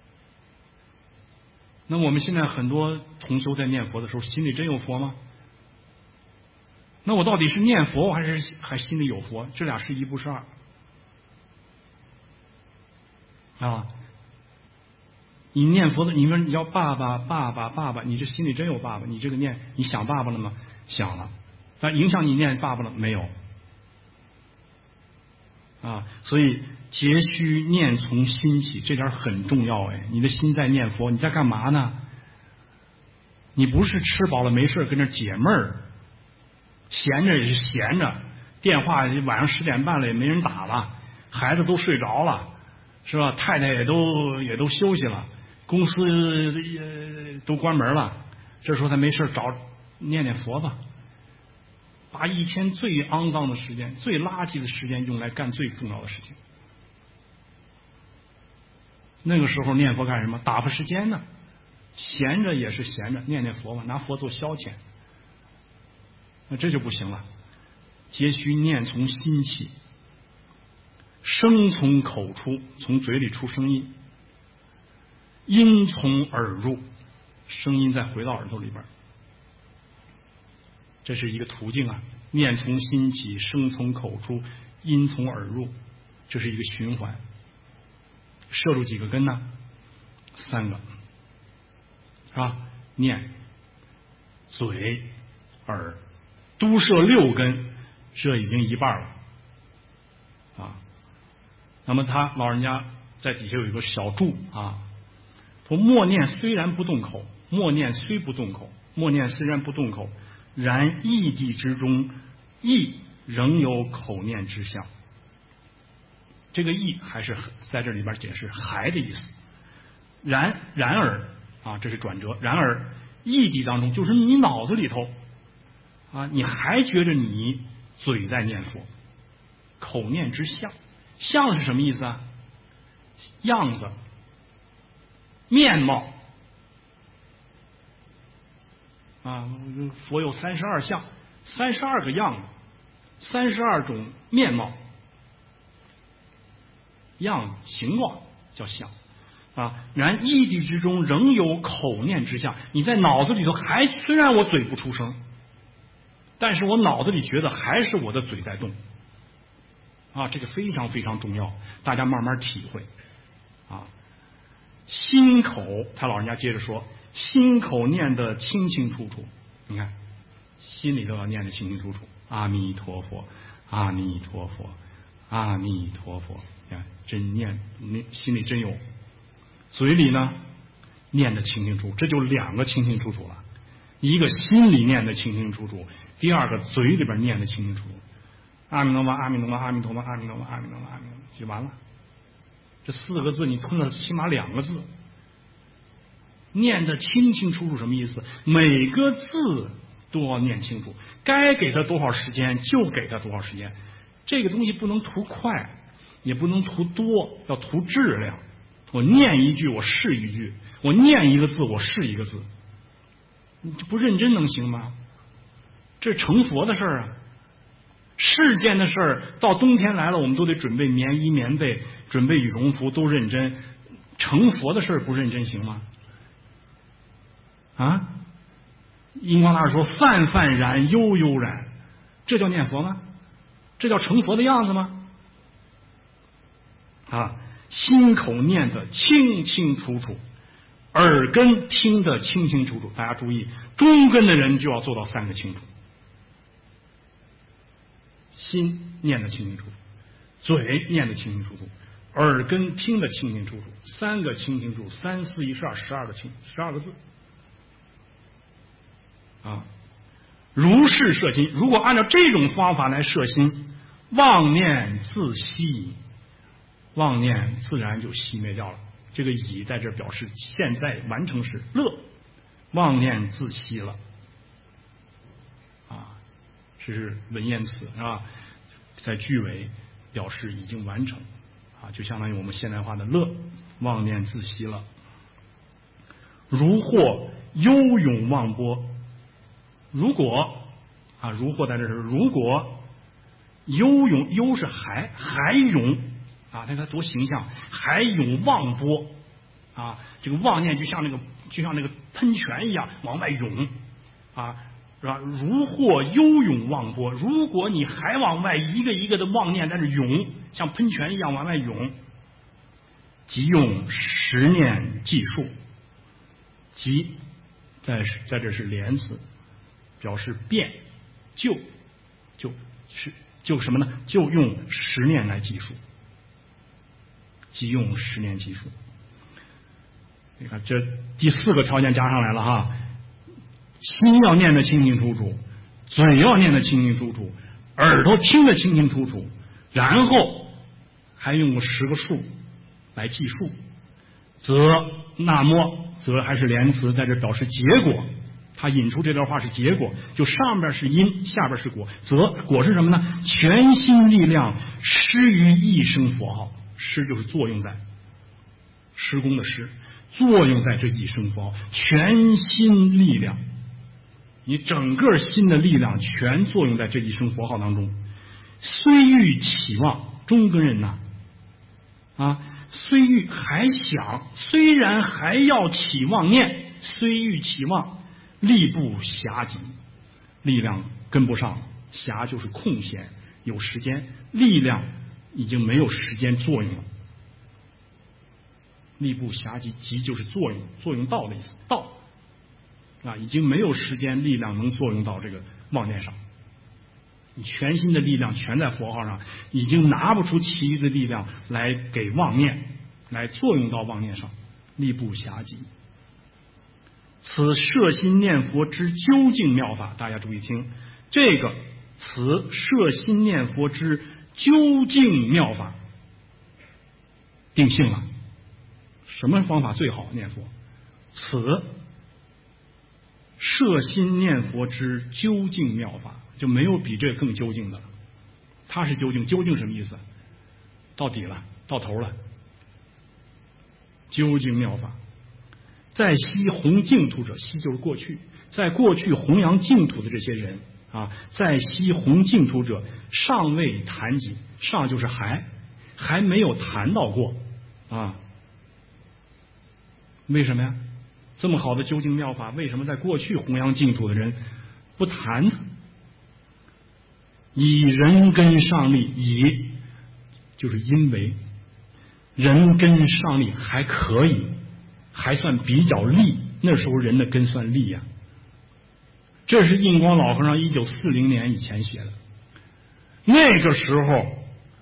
S1: 那我们现在很多同修在念佛的时候，心里真有佛吗？那我到底是念佛还是还心里有佛？这俩是一不是二啊？你念佛的，你说你叫爸爸爸爸爸爸，你这心里真有爸爸？你这个念，你想爸爸了吗？想了，但影响你念爸爸了没有？啊，所以皆须念从心起，这点很重要哎。你的心在念佛，你在干嘛呢？你不是吃饱了没事跟那解闷儿，闲着也是闲着，电话晚上十点半了也没人打了，孩子都睡着了，是吧？太太也都也都休息了，公司也都关门了，这时候他没事找念念佛吧。把一天最肮脏的时间、最垃圾的时间用来干最重要的事情。那个时候念佛干什么？打发时间呢？闲着也是闲着，念念佛嘛，拿佛做消遣。那这就不行了，皆须念从心起，声从口出，从嘴里出声音，音从耳入，声音再回到耳朵里边。这是一个途径啊，念从心起，声从口出，音从耳入，这是一个循环。摄入几个根呢？三个，是吧？念、嘴、耳，都摄六根，这已经一半了啊。那么他老人家在底下有一个小注啊，说默念虽然不动口，默念虽不动口，默念虽然不动口。然意地之中，意仍有口念之相。这个意还是在这里边解释还的意思。然然而啊，这是转折。然而意地当中，就是你脑子里头啊，你还觉着你嘴在念佛，口念之相。相是什么意思啊？样子、面貌。啊，佛有三十二相，三十二个样子，三十二种面貌，样子形状叫相。 啊，然意地之中仍有口念之相。你在脑子里头还虽然我嘴不出声，但是我脑子里觉得还是我的嘴在动啊，这个非常非常重要，大家慢慢体会啊。心口，他老人家接着说，心口念得清清楚楚，你看心里头要念得清清楚楚，阿弥陀佛，阿弥陀佛，阿弥陀佛，你看真念，你心里真有。嘴里呢念得清清楚楚，这就两个清清楚楚了，一个心里念得清清楚楚，第二个嘴里边念得清清楚楚。阿弥陀佛，阿弥陀佛，阿弥陀佛，阿弥陀佛，阿弥陀佛，阿弥陀佛，就完了。这四个字你吞了起码两个字，念得清清楚楚什么意思？每个字都要念清楚，该给他多少时间就给他多少时间。这个东西不能图快，也不能图多，要图质量。我念一句我是一句，我念一个字我是一个字，你不认真能行吗？这是成佛的事儿啊！世间的事儿，到冬天来了，我们都得准备棉衣棉被，准备羽绒服，都认真。成佛的事儿不认真行吗？啊！印光大师说：“泛泛然，悠悠然。”这叫念佛吗？这叫成佛的样子吗？啊！心口念得清清楚楚，耳根听得清清楚楚。大家注意，中根的人就要做到三个清楚：心念得清清楚楚，嘴念得清清楚楚，耳根听得清清楚楚。三个清清楚楚，三四一十二，十二个清，十二个字啊！如是摄心，如果按照这种方法来摄心，妄念自息。妄念自然就熄灭掉了。这个已在这表示现在完成时乐，妄念自息了啊，这是文言词啊，在句尾表示已经完成啊，就相当于我们现代化的乐，妄念自息了。如获悠涌忘波，如果啊，如获在这是如果悠涌，悠是海海涌。啊，那个多形象！海涌忘波啊，这个妄念就像那个就像那个喷泉一样往外涌啊，是吧？如获悠涌忘波，如果你还往外一个一个的妄念在这涌，像喷泉一样往外涌，即用十念计数，即在在这是连词，表示变就就是就什么呢？就用十念来计数。即用十年计数，你看这第四个条件加上来了哈，心要念得清清楚楚，嘴要念得清清楚楚，耳朵听得清清楚楚，然后还用十个数来计数，则那么则还是连词，在这表示结果。他引出这段话是结果，就上边是因，下边是果，则果是什么呢？全心力量施于一声佛号。施就是作用在施工的施，作用在这一声佛号，全心力量，你整个心的力量全作用在这一声佛号当中。虽欲起妄，中根人呐啊，虽欲还想，虽然还要起妄念，虽欲起妄，力不暇及，力量跟不上，暇就是空闲，有时间，力量已经没有时间作用了。力不暇及，及就是作用，作用到的意思，到啊，已经没有时间力量能作用到这个妄念上。你全心的力量全在佛号上，已经拿不出其余的力量来给妄念，来作用到妄念上，力不暇及。此摄心念佛之究竟妙法，大家注意听，这个此摄心念佛之究竟妙法定性了。什么方法最好念佛？此摄心念佛之究竟妙法，就没有比这更究竟的了。它是究竟，究竟什么意思？到底了，到头了。究竟妙法，在昔弘净土者，昔就是过去，在过去弘扬净土的这些人啊，在昔弘净土者，尚未谈及，尚就是还还没有谈到过啊。 为什么呀？这么好的究竟妙法，为什么在过去弘扬净土的人不谈它？以人根上立，以就是因为人根上立还可以，还算比较利，那时候人的根算利呀、啊。这是印光老和尚一九四零年以前写的。那个时候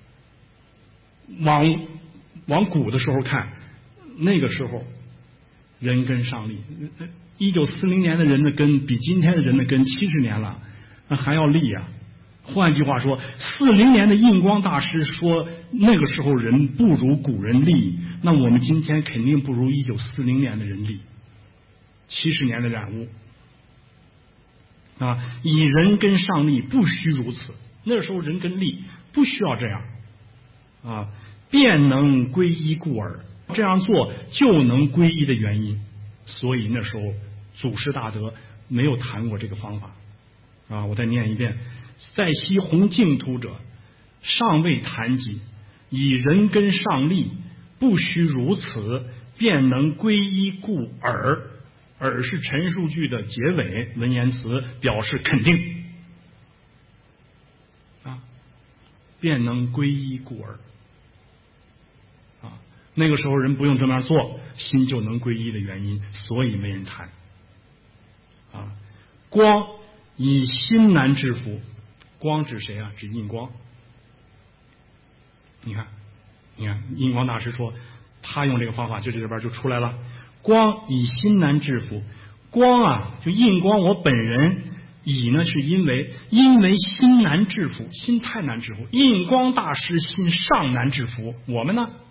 S1: 往往古的时候看，那个时候人根上立，一九四零年的人的根比今天的人的根七十年了，那还要利呀、啊。换句话说，四零年的印光大师说那个时候人不如古人利，那我们今天肯定不如一九四零年的人利。七十年的染污啊，以人根上立，不须如此。那时候人根利，不需要这样啊，便能归依故耳。这样做就能归依的原因，所以那时候祖师大德没有谈过这个方法啊。我再念一遍。在昔弘净土者，尚未谈及，以人根上立，不须如此，便能归依故耳。耳是陈述句的结尾文言词，表示肯定啊，便能归依故耳啊。那个时候人不用这么样做，心就能归依的原因，所以没人谈啊。光以心难制服。光指谁啊？指印光。你看，你看，印光大师说，他用这个方法，就这里边就出来了。光以心难制服，光啊，就印光，我本人以呢，是因为因为心难制服，心太难制服。印光大师心尚难制服，我们呢，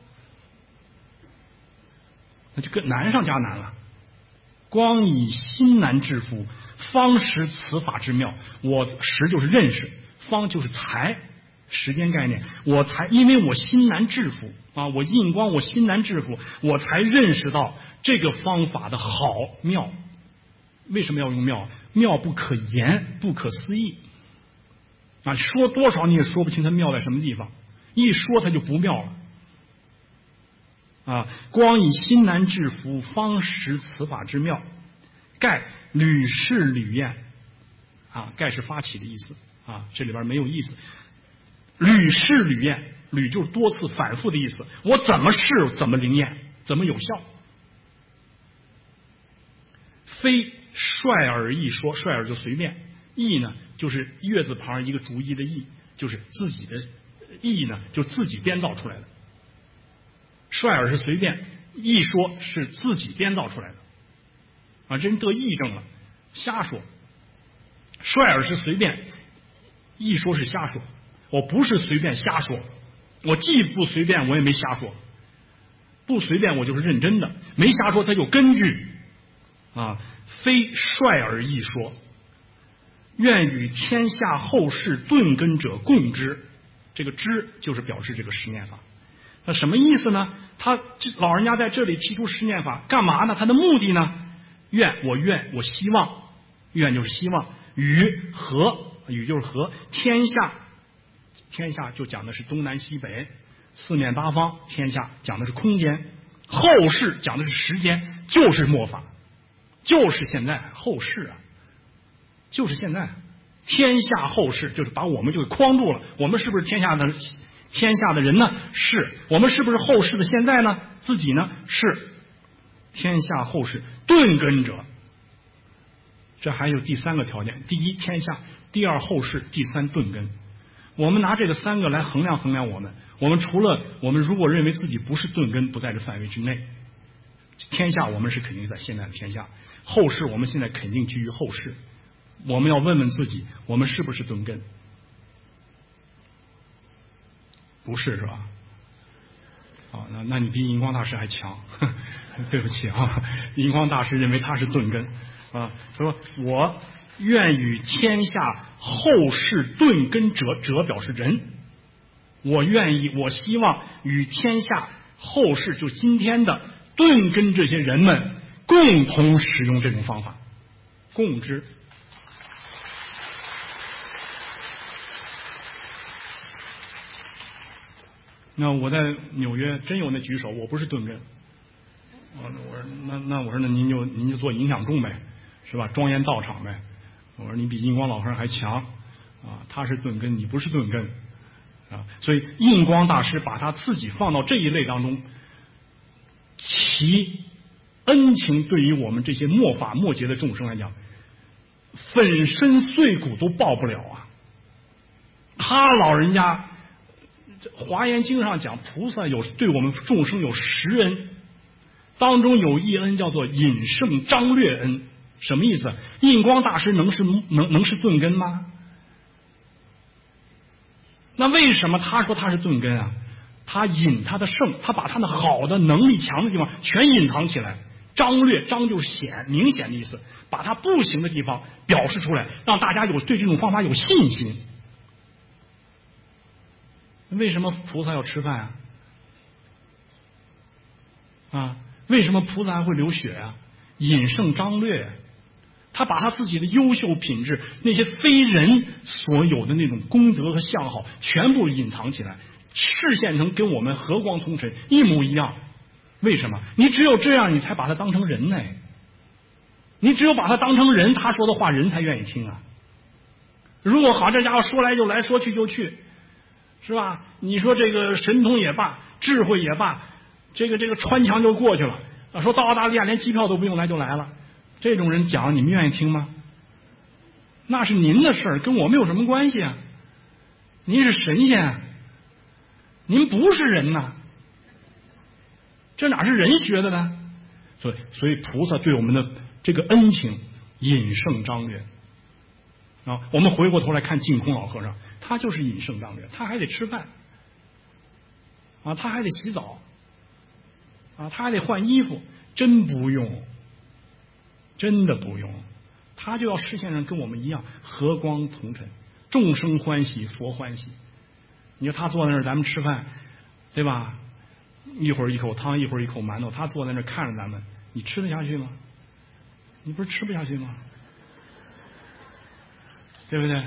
S1: 那就更难上加难了。光以心难制服，方识此法之妙。我识就是认识，方就是才，时间概念。我才因为我心难制服啊，我印光我心难制服，我才认识到这个方法的好妙。为什么要用妙？妙不可言，不可思议啊！说多少你也说不清它妙在什么地方，一说它就不妙了。啊，光以心难制服，方识此法之妙。盖屡试屡验，啊，盖是发起的意思啊，这里边没有意思。屡试屡验，屡就是多次反复的意思。我怎么试怎么灵验，怎么有效。非率尔一说，率尔就随便，意呢就是月字旁一个逐一的意，就是自己的意呢就自己编造出来的。率尔是随便，一说是自己编造出来的啊，这人得癔症了，瞎说。率尔是随便，一说是瞎说。我不是随便瞎说，我既不随便，我也没瞎说。不随便，我就是认真的，没瞎说，它有根据啊。非率尔一说，愿与天下后世顿根者共之。这个知就是表示这个十念法。那什么意思呢？他老人家在这里提出十念法干嘛呢？他的目的呢？愿我愿我希望，愿就是希望，与和与就是和天下，天下就讲的是东南西北四面八方，天下讲的是空间，后世讲的是时间，就是末法，就是现在，后世啊，就是现在，天下后世就是把我们就给框住了。我们是不是天下的天下的人呢？是。我们是不是后世的现在呢？自己呢？是。天下后世顿根者，这还有第三个条件：第一天下，第二后世，第三顿根。我们拿这个三个来衡量衡量我们，我们除了我们如果认为自己不是顿根，不在这范围之内，天下我们是肯定在现在的天下，后世我们现在肯定居于后世。我们要问问自己，我们是不是顿根？不是，是吧？啊，那那你比印光大师还强，对不起啊，印光大师认为他是顿根啊，说我愿与天下后世顿根者，者表示人，我愿意，我希望与天下后世就今天的顿根这些人们共同使用这种方法，共之。那我在纽约真有那举手，我不是顿根我我说那那我说那您就您就做影响众呗，是吧？庄严道场呗。我说你比印光老和尚还强啊，他是顿根，你不是顿根啊。所以印光大师把他自己放到这一类当中，其恩情对于我们这些末法末劫的众生来讲，粉身碎骨都报不了啊。他老人家华严经上讲，菩萨有对我们众生有十恩，当中有一恩叫做引圣张略恩。什么意思？印光大师能是能能是顿根吗？那为什么他说他是顿根啊？他引他的圣，他把他的好的能力强的地方全隐藏起来。张略，张就是显，明显的意思，把他不行的地方表示出来，让大家有对这种方法有信心。为什么菩萨要吃饭啊？啊，为什么菩萨还会流血啊？引圣张略，他把他自己的优秀品质，那些非人所有的那种功德和相好，全部隐藏起来，示现成跟我们和光同尘一模一样。为什么？你只有这样，你才把他当成人呢。你只有把他当成人，他说的话人才愿意听啊。如果好，这家伙说来就来，说去就去，是吧？你说这个神通也罢，智慧也罢，这个这个穿墙就过去了。说到澳大利亚连机票都不用来就来了，这种人讲你们愿意听吗？那是您的事儿，跟我们有什么关系啊？您是神仙啊，您不是人呐，这哪是人学的呢？所以，所以菩萨对我们的这个恩情引圣张略啊。我们回过头来看净空老和尚，他就是引圣张略，他还得吃饭啊，他还得洗澡啊，他还得换衣服，真不用，真的不用，他就要实现上跟我们一样，和光同尘，众生欢喜，佛欢喜。你说他坐在那儿，咱们吃饭，对吧？一会儿一口汤，一会儿一口馒头，他坐在那儿看着咱们，你吃得下去吗？你不是吃不下去吗？对不对？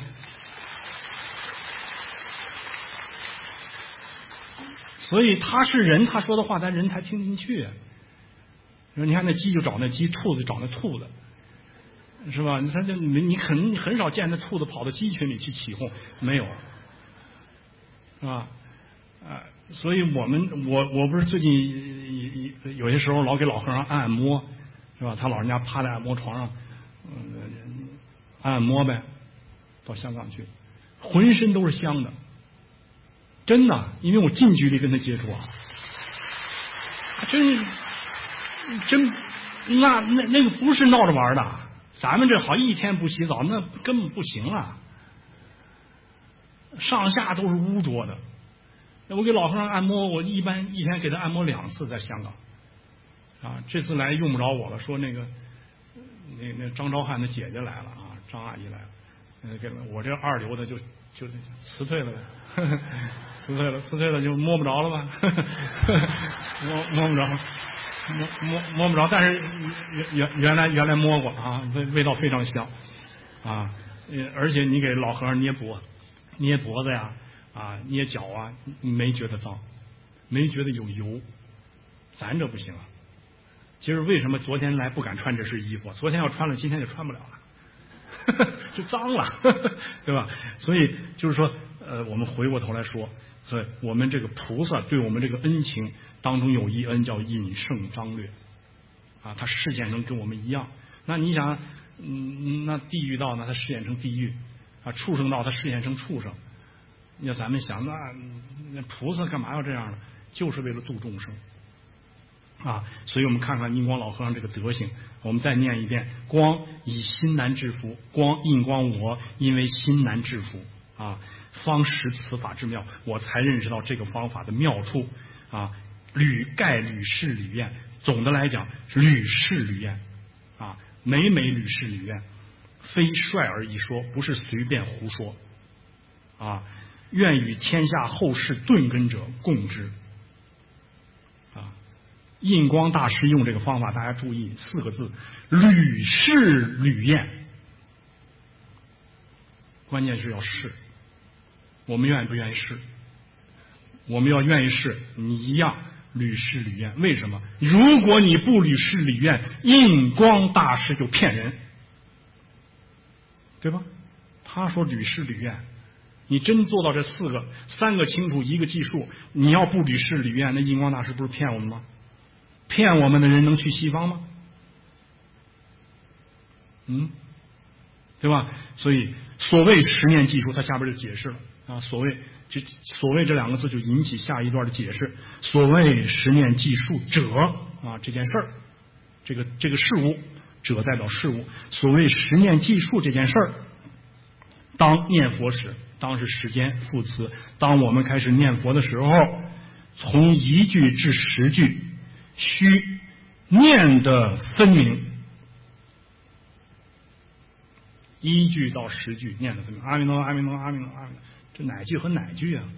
S1: 所以他是人，他说的话咱人才听进去。你看那鸡就找那鸡，兔子找那兔子，是吧？他就你你很很少见那兔子跑到鸡群里去起哄，没有，是吧？啊，所以我们我我不是最近有些时候老给老和尚按按摩，是吧？他老人家趴在按摩床上，嗯，按按摩呗。到香港去，浑身都是香的，真的，因为我近距离跟他接触啊，真真那那那个不是闹着玩的，咱们这好一天不洗澡，那根本不行啊，上下都是污浊的。我给老和尚按摩，我一般一天给他按摩两次，在香港啊，这次来用不着我了，说那个那那张昭汉的姐姐来了啊，张阿姨来了。呃，给我这二流的就就辞退了呗，呵呵辞退了，辞退了就摸不着了吧，呵呵摸摸不着，摸摸摸不着，但是原原原来原来摸过啊，味味道非常香啊，而且你给老和尚捏脖捏脖子呀啊捏脚啊，没觉得脏，没觉得有油，咱这不行啊。今儿为什么昨天来不敢穿这身衣服？昨天要穿了，今天就穿不了了。就脏了，对吧？所以就是说，呃，我们回过头来说，所以我们这个菩萨对我们这个恩情当中有一恩叫引圣张略啊，他示现成跟我们一样。那你想，嗯，那地狱道呢，他示现成地狱啊；畜生道他示现成畜生。那咱们想，那那菩萨干嘛要这样呢？就是为了度众生啊。所以我们看看印光老和尚这个德行。我们再念一遍：光以心难制服，光印光我因为心难制服啊，方识此法之妙，我才认识到这个方法的妙处啊。屡盖屡试屡验，总的来讲是屡试屡验啊，每每屡试屡验，非率而一说，不是随便胡说啊。愿与天下后世顿根者共之。印光大师用这个方法，大家注意四个字：屡试屡验。关键是要试，我们愿意不愿意试？我们要愿意试，你一样屡试屡验。为什么？如果你不屡试屡验，印光大师就骗人，对吧？他说屡试屡验，你真做到这四个，三个清楚，一个记述，你要不屡试屡验，那印光大师不是骗我们吗？骗我们的人能去西方吗？嗯，对吧？所以所谓十念记述，他下边就解释了啊，所谓这所谓这两个字就引起下一段的解释。所谓十念记述者啊，这件事儿，这个这个事物，者代表事物。所谓十念记述这件事儿，当念佛时，当是时间副词。当我们开始念佛的时候，从一句至十句，须念得分明。一句到十句念得分明，阿弥陀佛，阿弥陀佛，阿弥陀佛，阿弥陀佛，这哪句和哪句啊？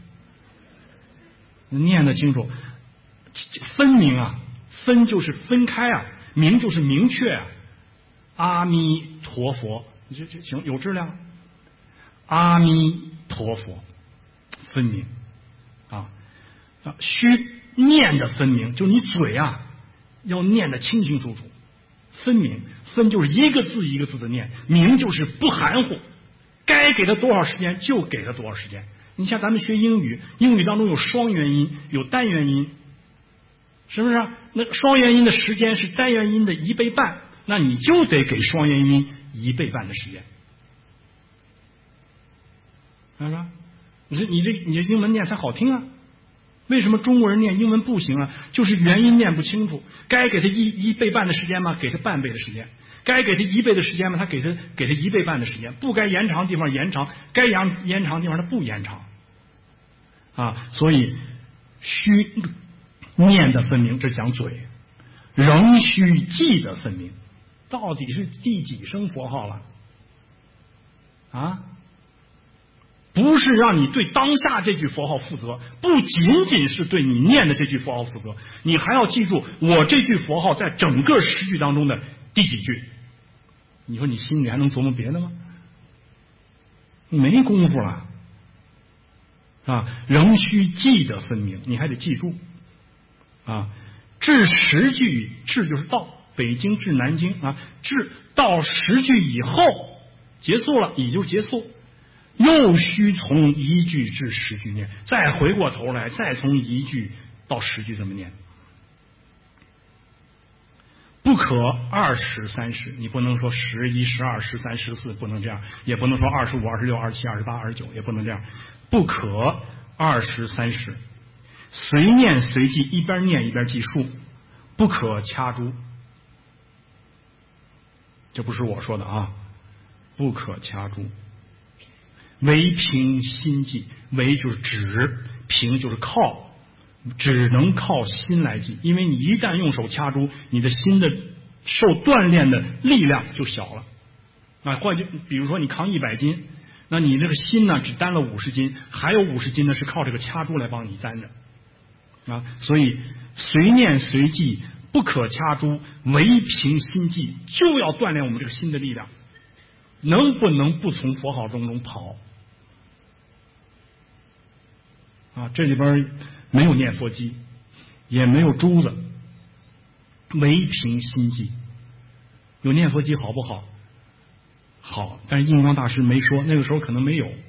S1: 念得清楚，分明啊，分就是分开啊，明就是明确啊。阿弥陀佛，这这行有质量。阿弥陀佛，分明啊啊，须念得分明，就你嘴啊要念得清清楚楚。分明，分就是一个字一个字的念，明就是不含糊，该给他多少时间就给他多少时间。你像咱们学英语，英语当中有双元音，有单元音，是不是？那双元音的时间是单元音的一倍半，那你就得给双元音一倍半的时间。是吧？你这你这你这英文念才好听啊。为什么中国人念英文不行啊？就是元音念不清楚，该给他一一倍半的时间吗？给他半倍的时间；该给他一倍的时间吗？他给他给他一倍半的时间。不该延长的地方延长，该延延长的地方他不延长啊。所以须念的分明，这讲嘴；仍须记的分明，到底是第几声佛号了啊？不是让你对当下这句佛号负责，不仅仅是对你念的这句佛号负责，你还要记住我这句佛号在整个十句当中的第几句。你说你心里还能琢磨别的吗？没功夫了啊！仍须记得分明，你还得记住啊。至十句，至就是到北京至南京啊，至到十句以后结束了，也就结束。又须从一句至十句念，再回过头来，再从一句到十句这么念，不可二十三十。你不能说十一、十二、十三、十四，不能这样；也不能说二十五、二十六、二十七、二十八、二十九，也不能这样。不可二十三十，随念随记，一边念一边记数，不可掐珠。这不是我说的啊，不可掐珠。唯凭心记，唯就是指，凭就是靠，只能靠心来记。因为你一旦用手掐住，你的心的受锻炼的力量就小了啊。或者比如说你扛一百斤，那你这个心呢只担了五十斤，还有五十斤呢是靠这个掐住来帮你担着啊。所以随念随记，不可掐珠，唯凭心记，就要锻炼我们这个心的力量。能不能不从佛号当中跑？啊，这里边没有念佛机，也没有珠子，唯凭心记。有念佛机好不好？好，但是印光大师没说，那个时候可能没有，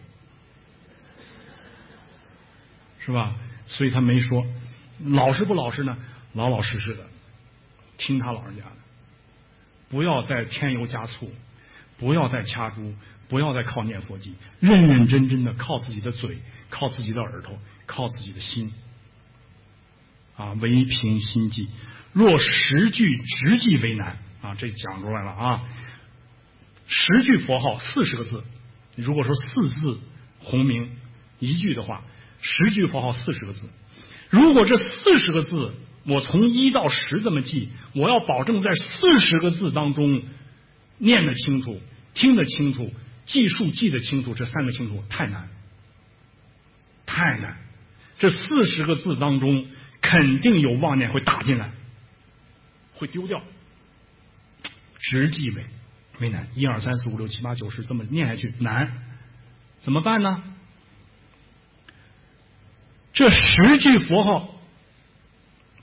S1: 是吧？所以他没说。老实不老实呢？老老实实的，听他老人家的，不要再添油加醋，不要再掐珠，不要再靠念佛机，认认真真的靠自己的嘴，靠自己的耳朵，靠自己的心啊，唯凭心记。若十句直记为难啊，这讲出来了啊。十句佛号四十个字，如果说四字洪名一句的话，十句佛号四十个字。如果这四十个字我从一到十这么记，我要保证在四十个字当中念得清楚，听得清楚，记数记得清楚，这三个清楚太难，太难。这四十个字当中肯定有妄念会打进来，会丢掉，直记为为难。一二三四五六七八九十这么念下去难，怎么办呢？这十句佛号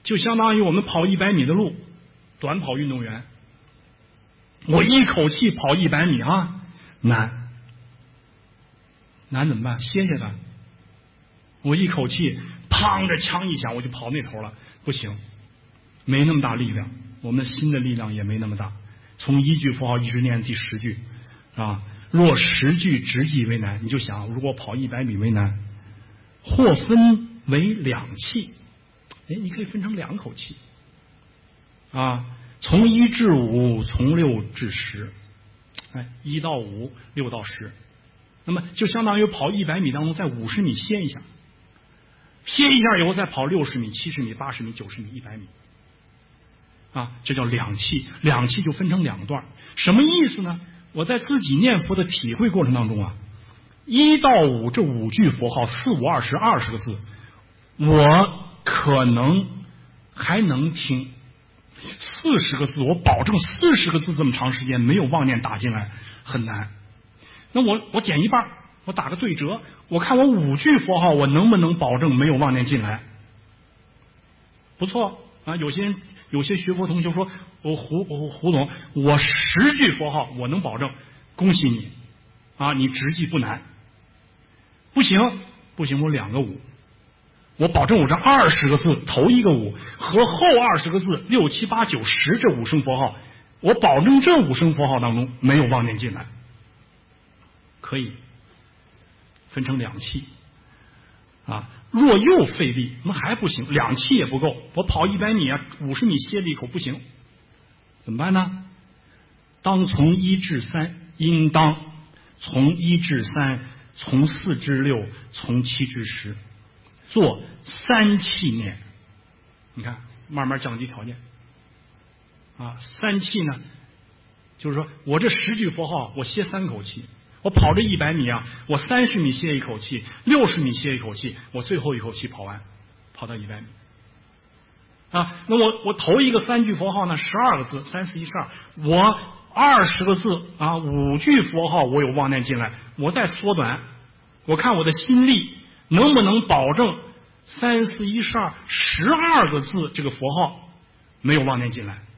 S1: 就相当于我们跑一百米的路，短跑运动员，我一口气跑一百米啊，难，难怎么办？歇歇吧。我一口气，砰着枪一响，我就跑那头了，不行，没那么大力量，我们心的力量也没那么大。从一句符号一直念第十句啊，若十句直记为难，你就想，如果跑一百米为难，或分为两气，哎，你可以分成两口气啊，从一至五，从六至十，哎，一到五，六到十，那么就相当于跑一百米当中，在五十米歇一下，歇一下以后再跑六十米、七十米、八十米、九十米、一百米。啊，这叫两气，两气就分成两段，什么意思呢？我在自己念佛的体会过程当中啊，一到五这五句佛号，四五二十二十个字，我可能还能听，四十个字，我保证四十个字这么长时间没有妄念打进来很难。那我我减一半，我打个对折，我看我五句佛号我能不能保证没有妄念进来？不错啊，有些人。有些学佛同学说：“我胡我胡总，我十句佛号我能保证，恭喜你啊！你直记不难。不行不行，我两个五，我保证我这二十个字头一个五和后二十个字六七八九十这五声佛号，我保证这五声佛号当中没有妄念进来，可以分成两气啊。”若又费力，那还不行，两气也不够。我跑一百米啊，五十米歇了一口，不行，怎么办呢？当从一至三，应当从一至三，从四至六，从七至十，做三气念。你看，慢慢降低条件啊。三气呢，就是说我这十句佛号，我歇三口气。我跑这一百米啊，我三十米歇一口气，六十米歇一口气，我最后一口气跑完，跑到一百米啊。那我我头一个三句佛号呢，十二个字，三四一十二，我二十个字啊，五句佛号我有妄念进来，我再缩短，我看我的心力能不能保证三四一十二十二个字这个佛号没有妄念进来，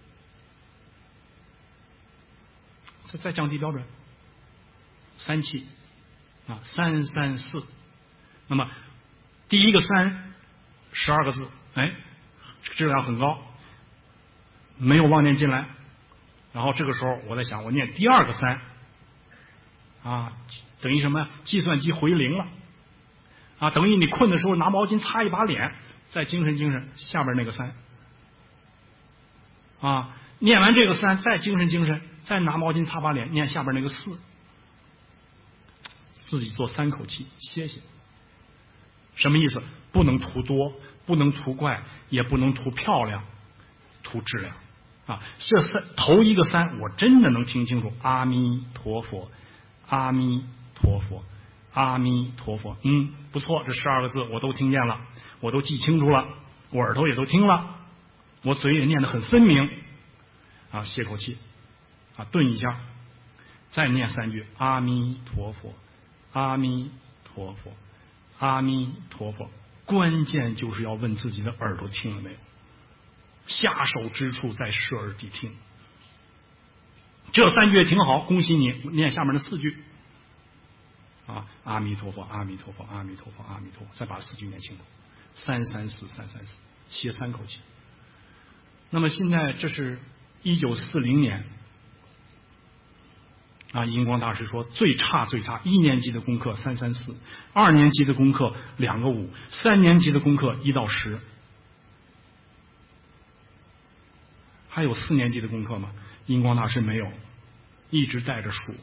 S1: 再再降低标准。三气啊，三三四，那么第一个三十二个字，哎，质量很高，没有妄念进来。然后这个时候我在想，我念第二个三啊，等于什么？计算机回零了啊，等于你困的时候拿毛巾擦一把脸，再精神精神下边那个三啊，念完这个三，再精神精神，再拿毛巾擦把脸，念下边那个四。自己做三口气，歇歇。什么意思？不能图多，不能图怪，也不能图漂亮，图质量啊！这三头一个三，我真的能听清楚。阿弥陀佛，阿弥陀佛，阿弥陀佛。嗯，不错，这十二个字我都听见了，我都记清楚了，我耳朵也都听了，我嘴也念得很分明啊！歇口气啊，顿一下，再念三句阿弥陀佛。阿弥陀佛，阿弥陀佛。关键就是要问自己的耳朵听了没有，下手之处在摄耳谛听。这三句也挺好，恭喜你，念下面的四句啊，阿弥陀佛，阿弥陀佛，阿弥陀佛，阿弥陀佛，再把四句念清楚，三三四，三三四，歇三口气。那么现在这是一九四零年。啊，印光大师说，最差最差，一年级的功课三三四，二年级的功课两个五，三年级的功课一到十，还有四年级的功课吗？印光大师没有，一直带着数。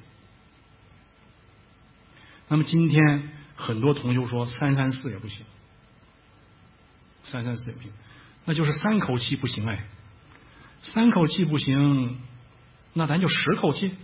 S1: 那么今天很多同学说三三四也不行，三三四也不行，那就是三口气不行哎，三口气不行，那咱就十口气。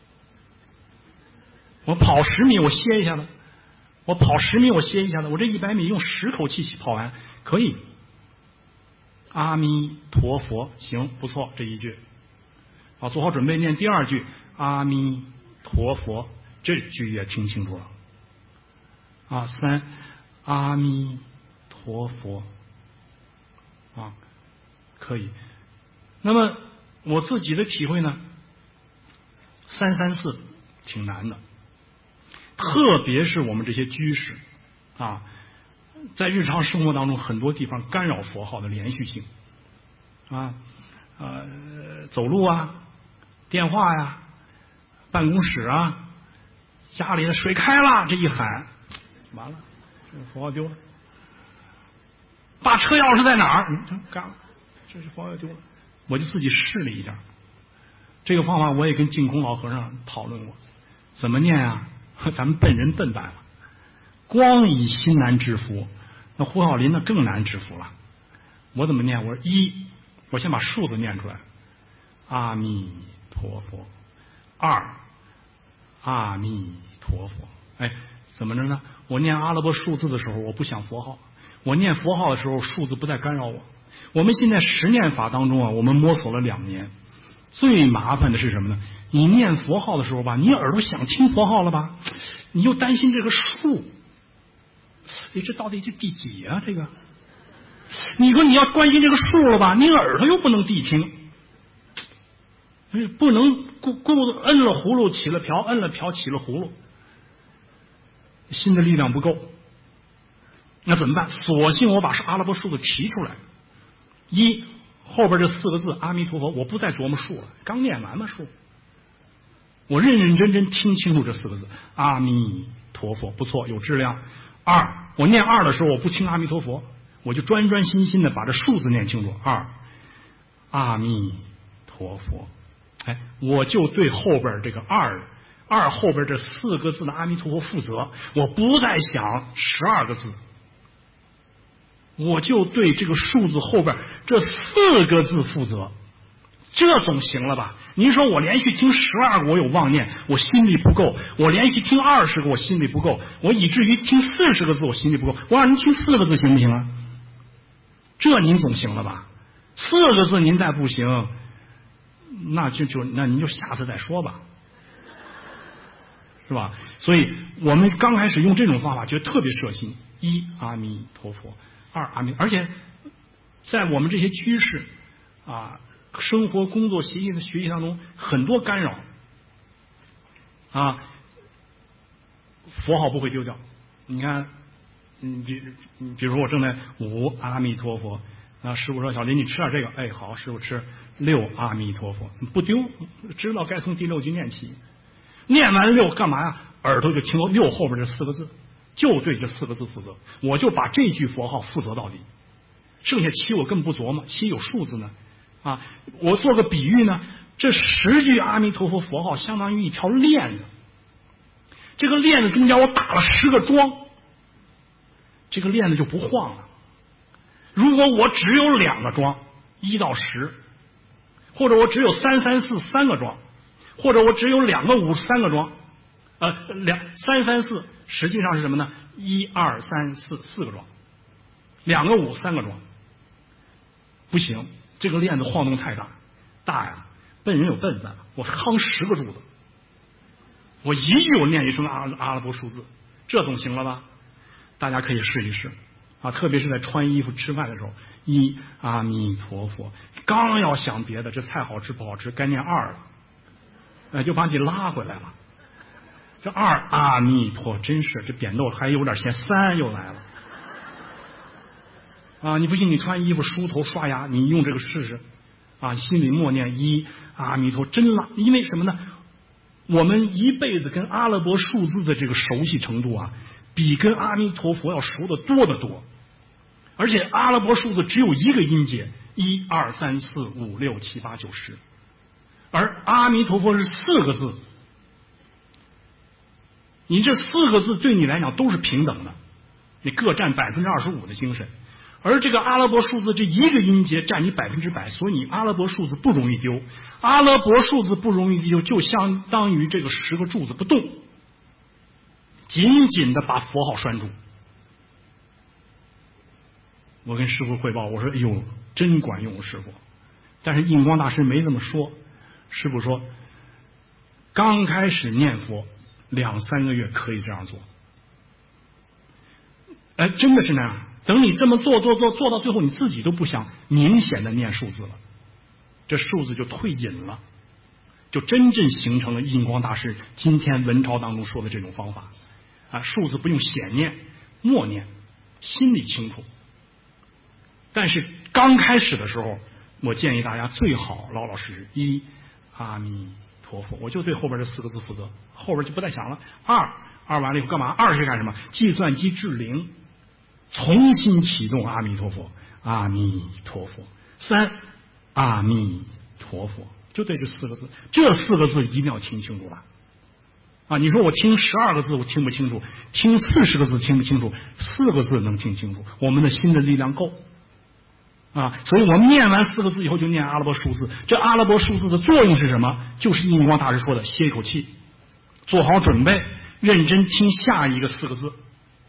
S1: 我跑十米，我歇一下子；我跑十米，我歇一下子。我这一百米用十口气跑完，可以。阿弥陀佛，行，不错，这一句。好，做好准备念第二句。阿弥陀佛，这句也听清楚了。啊，三，阿弥陀佛。啊， 可以。那么我自己的体会呢，三三四挺难的，特别是我们这些居士啊，在日常生活当中很多地方干扰佛号的连续性啊，呃，走路啊，电话呀、啊，办公室啊，家里的水开了，这一喊，完了，这个佛号丢了。把车钥匙在哪儿？嗯，干了，这是佛号丢了。我就自己试了一下，这个方法我也跟净空老和尚讨论过，怎么念啊？咱们笨人笨蛋了，光以心难制服，那胡小林那更难制服了。我怎么念？我说一，我先把数字念出来，阿弥陀佛。二，阿弥陀佛。哎，怎么着呢？我念阿拉伯数字的时候，我不想佛号；我念佛号的时候，数字不再干扰我。我们现在十念法当中啊，我们摸索了两年，最麻烦的是什么呢？你念佛号的时候吧，你耳朵想听佛号了吧，你又担心这个数，你这到底是第几啊？这个，你说你要关心这个数了吧，你耳朵又不能谛听，不能咕咕摁了葫芦起了瓢，摁了瓢起了葫芦，心的力量不够，那怎么办？索性我把阿拉伯数字提出来，一后边这四个字阿弥陀佛，我不再琢磨数了，刚念完嘛数，我认认真真听清楚这四个字阿弥陀佛，不错，有质量。二，我念二的时候我不听阿弥陀佛，我就专专心心的把这数字念清楚，二阿弥陀佛。哎，我就对后边这个二二后边这四个字的阿弥陀佛负责，我不再想十二个字，我就对这个数字后边这四个字负责，这总行了吧？您说我连续听十二个我有妄念，我心里不够；我连续听二十个我心里不够；我以至于听四十个字我心里不够。我让您听四个字行不行啊？这您总行了吧？四个字您再不行，那就就那您就下次再说吧，是吧？所以我们刚开始用这种方法，觉得特别摄心。一阿弥陀佛，二阿弥，而且在我们这些居士啊，生活、工作、学习的学习当中，很多干扰啊，佛号不会丢掉。你看，嗯，比比如说我正在五阿弥陀佛啊，师傅说小林你吃点这个，哎，好，师傅吃六阿弥陀佛，不丢，知道该从第六句念起，念完六干嘛呀？耳朵就听到六后边这四个字，就对这四个字负责，我就把这句佛号负责到底，剩下七我根本不琢磨，七有数字呢。啊，我做个比喻呢，这十句阿弥陀佛佛号相当于一条链子，这个链子中间我打了十个桩，这个链子就不晃了。如果我只有两个桩，一到十，或者我只有三三四三个桩，或者我只有两个五三个桩，呃，两三三四实际上是什么呢？一二三四四个桩，两个五三个桩，不行。这个链子晃动太大，大呀，笨人有笨办法，我是夯十个柱子，我一句我念一声阿阿拉伯数字，这总行了吧？大家可以试一试啊，特别是在穿衣服吃饭的时候，一阿弥陀佛，刚要想别的，这菜好吃不好吃，该念二了，哎，就把你拉回来了。这二阿弥陀，真是这扁豆还有点咸，三又来了。啊，你不信你穿衣服梳头刷牙，你用这个试试啊，心里默念一阿弥陀，真了。因为什么呢？我们一辈子跟阿拉伯数字的这个熟悉程度啊，比跟阿弥陀佛要熟的多得多。而且阿拉伯数字只有一个音节，一二三四五六七八九十，而阿弥陀佛是四个字，你这四个字对你来讲都是平等的，你各占百分之二十五的精神。而这个阿拉伯数字这一个音节占你百分之百，所以你阿拉伯数字不容易丢。阿拉伯数字不容易丢，就相当于这个十个柱子不动，紧紧的把佛号拴住。我跟师傅汇报，我说：“哎呦，真管用，师傅。”但是印光大师没这么说，师傅说：“刚开始念佛两三个月可以这样做。”哎，真的是那样。
S2: 等你这么做做做做到最后，你自己都不想明显的念数字了，这数字就退隐了，就真正形成了印光大师今天文钞当中说的这种方法啊，数字不用显念，默念，心里清楚。但是刚开始的时候，我建议大家最好老老实实，一阿弥陀佛，我就对后边这四个字负责，后边就不再想了。二二完了以后干嘛？二是干什么？计算机至零，重新启动阿弥陀佛，阿弥陀佛。三阿弥陀佛，就对这四个字，这四个字一定要听清楚了啊！你说我听十二个字我听不清楚，听四十个字听不清楚，四个字能听清楚，我们的心的力量够啊！所以我们念完四个字以后就念阿拉伯数字。这阿拉伯数字的作用是什么？就是印光大师说的，歇一口气，做好准备，认真听下一个四个字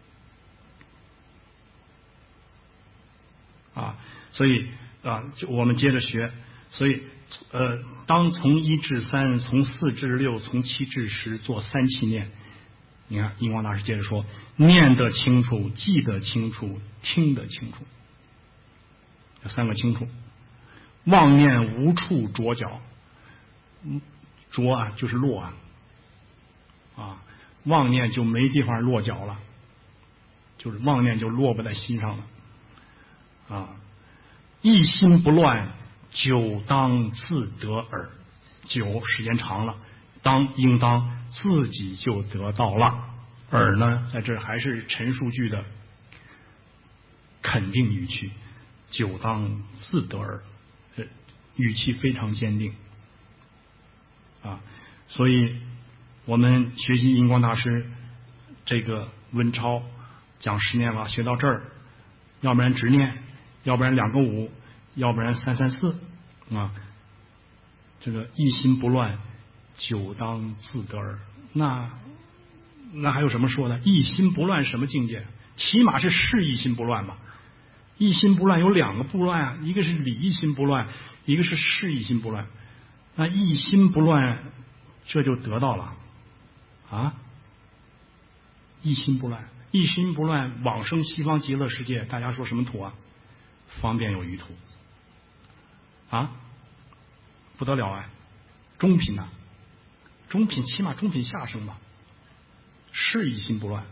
S2: 啊！所以啊，就我们接着学。所以呃，当从一至三，从四至六，从七至十做三气念。你看印光大师接着说，念得清楚，记得清楚，听得清楚，这三个清楚。妄念无处着脚，着啊就是落啊啊，妄念就没地方落脚了，就是妄念就落不在心上了啊。一心不乱，久当自得耳。久时间长了，当应当自己就得到了。耳呢，在这还是陈述句的肯定语气，久当自得耳，语气非常坚定啊。所以我们学习印光大师这个文钞讲十念法学到这儿，要不然直念，要不然两个五，要不然三三四啊。这个一心不乱，久当自得耳。那那还有什么说的？一心不乱什么境界？起码是是一心不乱吧。一心不乱有两个不乱啊，一个是理一心不乱，一个是事一心不乱。那一心不乱，这就得到了啊！一心不乱，一心不乱，往生西方极乐世界，大家说什么土啊？方便有余土啊，不得了啊！中品呐、啊，中品起码中品下生吧，是一心不乱，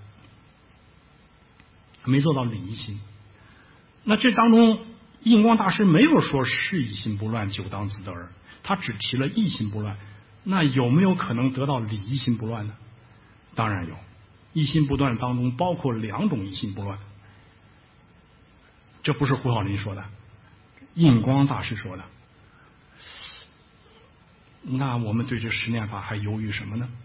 S2: 没做到理一心。那这当中，印光大师没有说是一心不乱，久当自得耳，他只提了一心不乱。那有没有可能得到理一心不乱呢？当然有，一心不乱当中包括两种一心不乱，这不是胡小林说的，印光大师说的。那我们对这十念法还犹豫什么呢？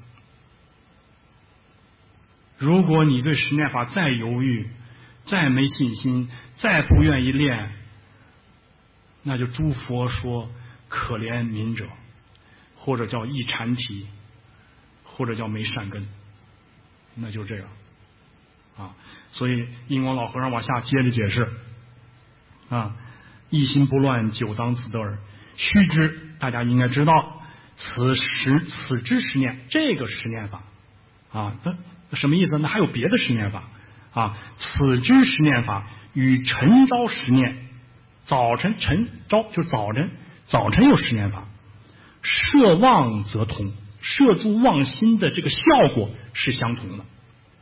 S2: 如果你对十念法再犹豫，再没信心，再不愿意练，那就诸佛说可怜悯者，或者叫易禅体，或者叫没善根，那就这样啊。所以印光老和尚往下接着解释啊，一心不乱，久当自得耳。须知，大家应该知道，此十此之十念，这个十念法啊，那什么意思？那还有别的十念法啊？此之十念法与晨朝十念，早晨晨朝就是早晨，早晨有十念法，摄妄则同，摄住妄心的这个效果是相同的。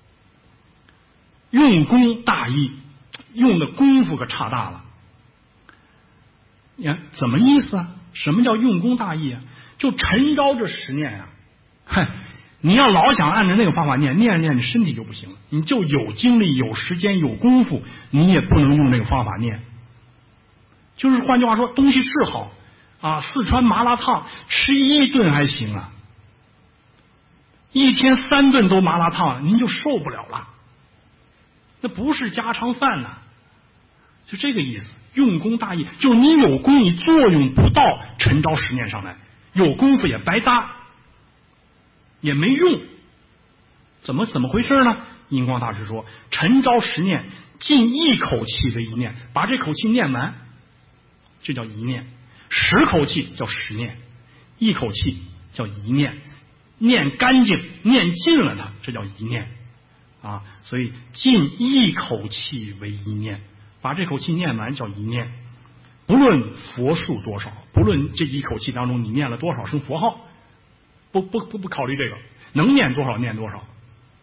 S2: 用功大义，用的功夫可差大了。你看怎么意思啊？什么叫用功大义啊？就晨朝这十念啊，嗨，你要老想按照那个方法念，念着念着身体就不行了。你就有精力、有时间、有功夫，你也不能用那个方法念。就是换句话说，东西是好啊，四川麻辣烫吃一顿还行啊，一天三顿都麻辣烫，您就受不了了。那不是家常饭呐、啊，就这个意思。用功大义，就是你有功，你作用不到晨朝十念上来，有功夫也白搭，也没用。怎么怎么回事呢？印光大师说，晨朝十念，尽一口气的一念，把这口气念完，这叫一念；十口气叫十念，一口气叫一念。念干净，念尽了它，这叫一念啊，所以尽一口气为一念，把这口气念完叫一念。不论佛数多少，不论这一口气当中你念了多少声佛号，不不不不考虑这个，能念多少念多少。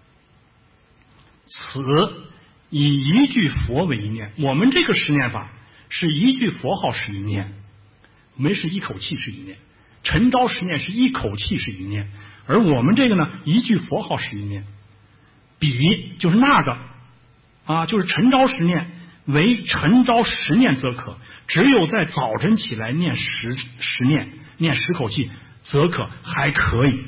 S2: 此以一句佛为一念，我们这个十念法是一句佛号是一念，没是一口气是一念。陈昭十念是一口气是一念，而我们这个呢，一句佛号是一念。比就是那个啊，就是陈昭十念为陈昭十念则可，只有在早晨起来念十十念，念十口气则可，还可以。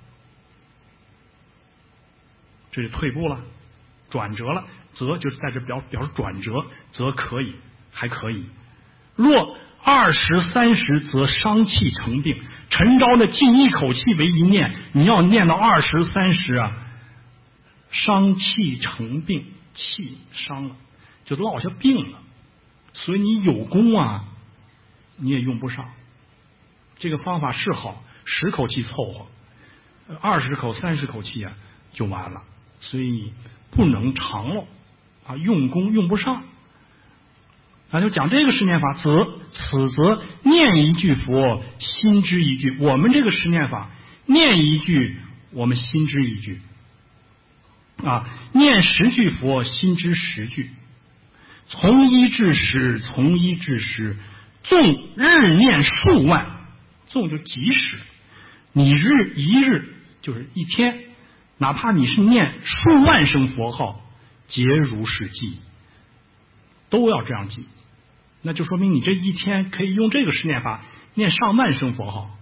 S2: 这就退步了，转折了，则就是在这表表示转折，则可以，还可以。若二十三十则伤气成病。陈昭的尽一口气为一念，你要念到二十三十啊，伤气成病，气伤了就落下病了，所以你有功啊你也用不上。这个方法是好，十口气凑合，二十口三十口气啊就完了，所以不能长了啊，用功用不上。那就讲这个十念法，则此则念一句佛，心知一句。我们这个十念法，念一句，我们心知一句。啊，念十句佛，心知十句。从一至十，从一至十，纵日念数万，纵就即使你日一日就是一天，哪怕你是念数万声佛号，皆如是记，都要这样记。那就说明你这一天可以用这个十念法念上万声佛号。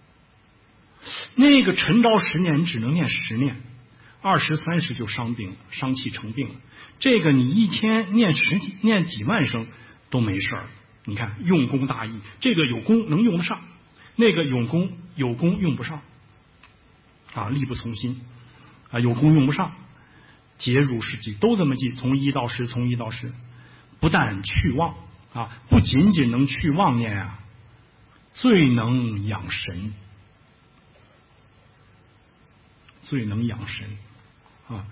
S2: 那个陈昭十念你只能念十念，二十三十就伤病，伤气成病了。这个你一天念十几念几万声都没事儿。你看用功大义，这个有功能用得上，那个有功有功用不上啊，力不从心啊，有功用不上，皆如是记，都这么记，从一到十，从一到十，不但去妄啊，不仅仅能去妄念啊，最能养神，最能养神啊。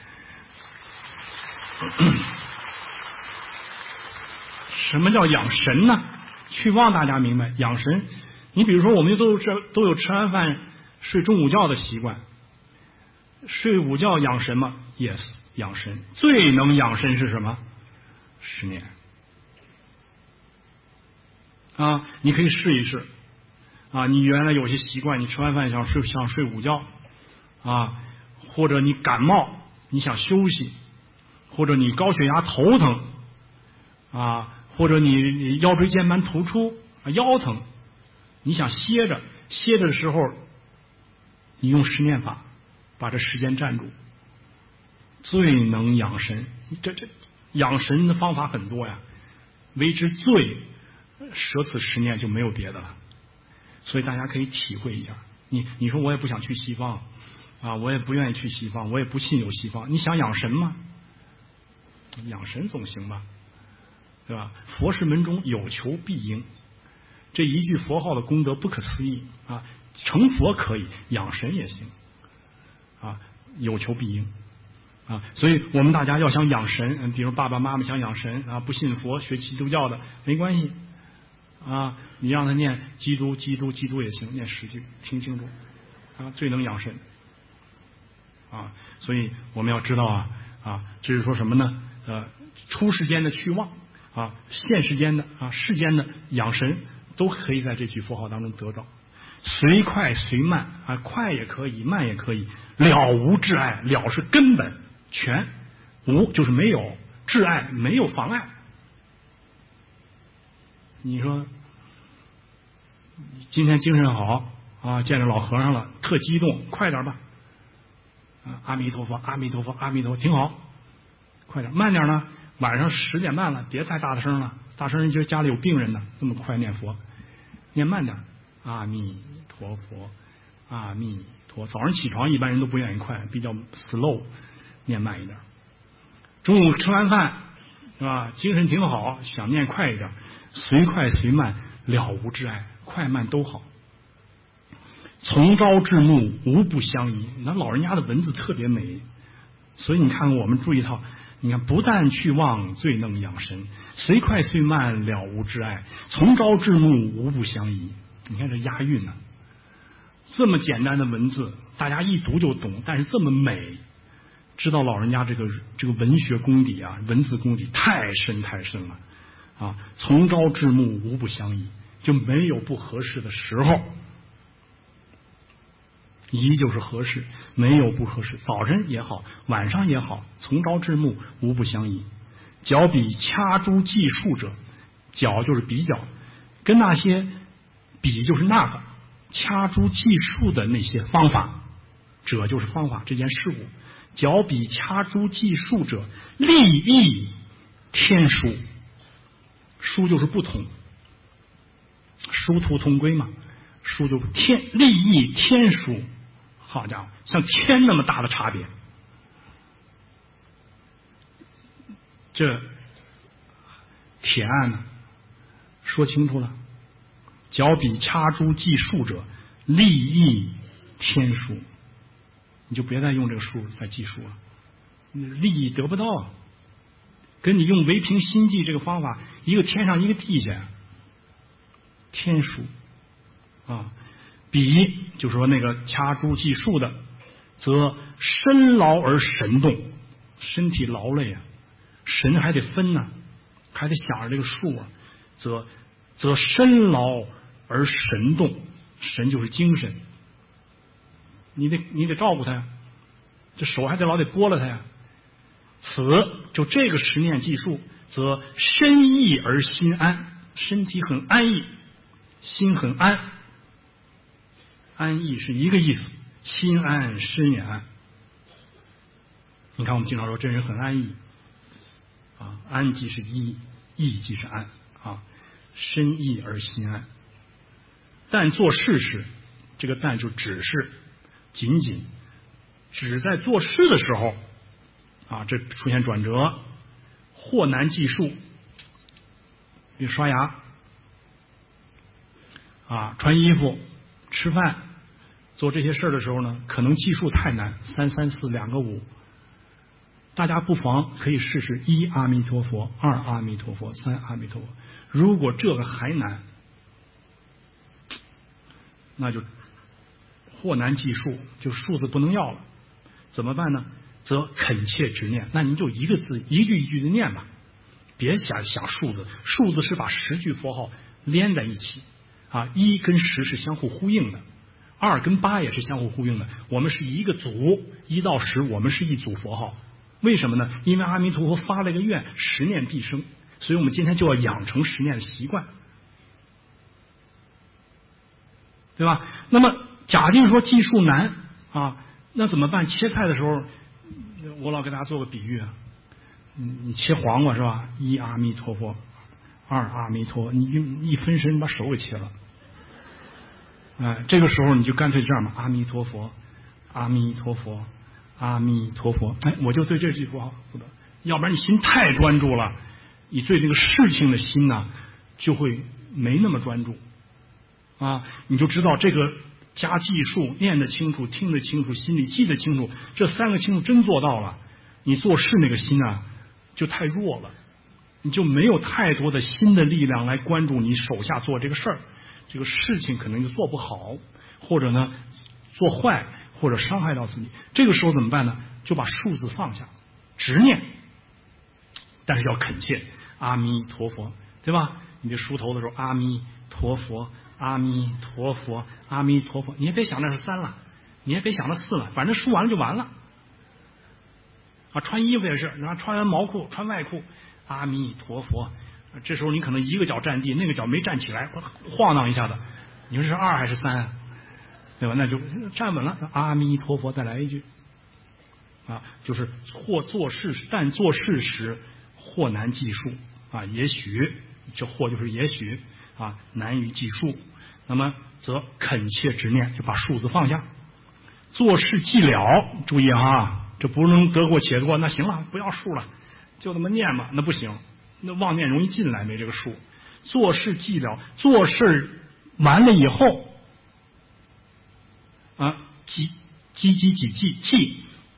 S2: 什么叫养神呢？去妄大家明白，养神。你比如说，我们都是都有吃完饭睡中午觉的习惯，睡午觉养神吗 ？Yes， 养神。最能养神是什么？十念。啊，你可以试一试啊！你原来有些习惯，你吃完饭想睡想睡午觉啊，或者你感冒你想休息，或者你高血压头疼啊，或者你你腰椎间盘突出啊腰疼，你想歇着，歇着的时候你用十念法把这时间站住，最能养神。这这养神的方法很多呀，为之最舍此十念就没有别的了。所以大家可以体会一下。你你说我也不想去西方啊，我也不愿意去西方，我也不信有西方，你想养神吗？养神总行吧，对吧？佛事门中有求必应，这一句佛号的功德不可思议啊！成佛可以，养神也行啊，有求必应啊！所以我们大家要想养神，嗯，比如爸爸妈妈想养神啊，不信佛学基督教的没关系啊，你让他念基督基督基督也行，念十句听清楚啊，最能养神啊！所以我们要知道啊啊，这是说什么呢？呃，出世间的去妄啊，现世间的啊，世间的养神，都可以在这句佛号当中得到。随快随慢啊，快也可以，慢也可以。了无挚碍，了是根本，全无就是没有，挚碍没有妨碍。你说今天精神好啊，见着老和尚了，特激动，快点吧！啊，阿弥陀佛，阿弥陀佛，阿弥陀佛，挺好。快点，慢点呢。晚上十点半了，别太大的声了，大声人觉得家里有病人呢。这么快念佛，念慢点。阿弥陀佛，阿弥陀。早上起床一般人都不愿意快，比较 slow， 念慢一点。中午吃完饭是吧？精神挺好，想念快一点，随快随慢，了无挚碍，快慢都好。从朝至暮无不相宜。那老人家的文字特别美。 所以你看我们注意到，你看不但去望，最能养神，虽快虽慢，了无挚爱，从朝至暮，无不相宜。你看这押韵呢、啊，这么简单的文字，大家一读就懂，但是这么美，知道老人家这个这个文学功底啊，文字功底太深太深了啊！从朝至暮，无不相宜，就没有不合适的时候。宜就是合适，没有不合适。早晨也好，晚上也好，从朝至暮，无不相宜。较比掐珠计数者，较就是比较，跟那些比就是那个掐珠计数的那些方法，者就是方法这件事物。较比掐珠计数者，立异天书。书就是不同，殊途同归嘛。书就天立异天书，好家伙，像天那么大的差别。这铁案呢，说清楚了。较比掐珠计数者，立异天书。你就别再用这个数再计数了，利益得不到，跟你用唯凭心计这个方法，一个天上一个地下，天书啊。比就是说那个掐珠计数的，则身劳而神动，身体劳累啊，神还得分呢、啊，还得想着这个数啊，则则身劳而神动，神就是精神。你得你得照顾他呀，这手还得老得拨了他呀。此就这个十念计数，则身逸而心安，身体很安逸，心很安。安逸是一个意思，心安身也安。你看我们经常说这人很安逸啊，安即是逸，逸即是安啊，身逸而心安。但做事时，这个但就只是仅仅只在做事的时候啊，这出现转折，或难计数，比如刷牙啊、穿衣服、吃饭、做这些事儿的时候呢，可能计数太难，三三四两个五。大家不妨可以试试一阿弥陀佛，二阿弥陀佛，三阿弥陀佛。如果这个还难，那就或难计数，就数字不能要了，怎么办呢？则恳切直念，那您就一个字一句一句的念吧，别想想数字，数字是把十句佛号连在一起啊，一跟十是相互呼应的，二跟八也是相互呼应的，我们是一个组，一到十我们是一组佛号。为什么呢？因为阿弥陀佛发了一个愿，十念必生，所以我们今天就要养成十念的习惯，对吧？那么假定说计数难啊，那怎么办？切菜的时候，我老给大家做个比喻啊，你切黄瓜是吧？一阿弥陀佛，二阿弥陀，你一分神，你把手给切了。哎，这个时候你就干脆这样吧，阿弥陀佛，阿弥陀佛，阿弥陀佛。哎，我就对这句佛号不得，要不然你心太专注了，你对这个事情的心呢就会没那么专注啊，你就知道这个加计数，念得清楚，听得清楚，心里记得清楚，这三个清楚真做到了，你做事那个心啊就太弱了，你就没有太多的心的力量来关注你手下做这个事儿，这个事情可能就做不好，或者呢做坏，或者伤害到自己。这个时候怎么办呢？就把数字放下，直念，但是要恳切，阿弥陀佛，对吧？你这梳头的时候，阿弥陀佛，阿弥陀佛，阿弥陀佛，你也别想那是三了，你也别想那四了，反正梳完了就完了。啊，穿衣服也是，然后穿完毛裤，穿外裤，阿弥陀佛。这时候你可能一个脚站地，那个脚没站起来，晃荡一下子，你说是二还是三啊？对吧？那就站稳了，阿弥陀佛，再来一句啊，就是或做事，但做事时或难计数啊，也许这或就是也许啊，难于计数，那么则恳切直念，就把数字放下。做事既了，注意哈，这不能得过且过，那行了，不要数了，就这么念吧，那不行，那妄念容易进来，没这个数。做事既了，做事完了以后啊，积积积几记记，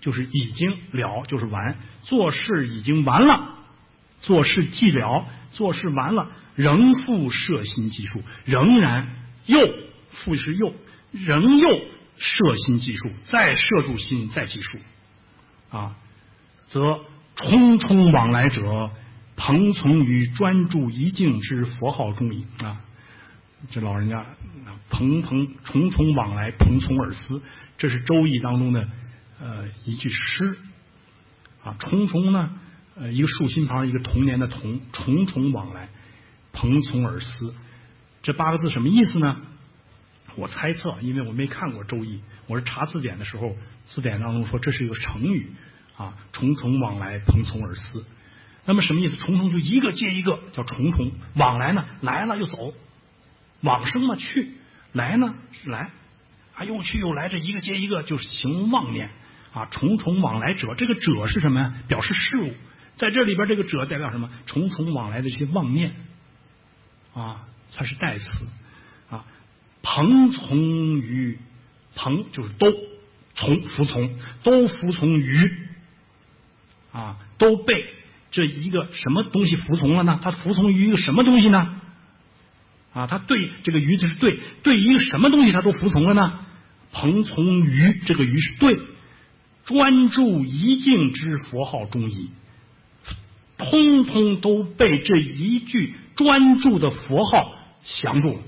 S2: 就是已经了，就是完，做事已经完了，做事既了，做事完了，仍复摄心计数，仍然又复是又，仍又摄心计数，再摄住心，再计数啊，则重重往来者，朋从于专注一境之佛号中矣啊。这老人家朋朋重重往来，朋从而思，这是周易当中的呃一句诗啊。重重呢，呃一个竖心旁，一个童年的童，重重往来，朋从而思，这八个字什么意思呢？我猜测，因为我没看过周易，我是查字典的时候，字典当中说这是一个成语啊，重重往来，朋从而思。那么什么意思？重重就一个接一个，叫重重；往来呢，来了又走。往生呢去，来呢来啊，又去又来，这一个接一个就是形容妄念啊。重重往来者，这个者是什么呀？表示事物，在这里边这个者代表什么？重重往来的这些妄念啊，它是代词啊。朋从于朋就是都从服从，都服从于啊，都被这一个什么东西服从了呢？它服从于一个什么东西呢？啊，他对这个于字是对，对一个什么东西他都服从了呢？朋从于这个于是对，专注一境之佛号中矣，通通都被这一句专注的佛号降住了。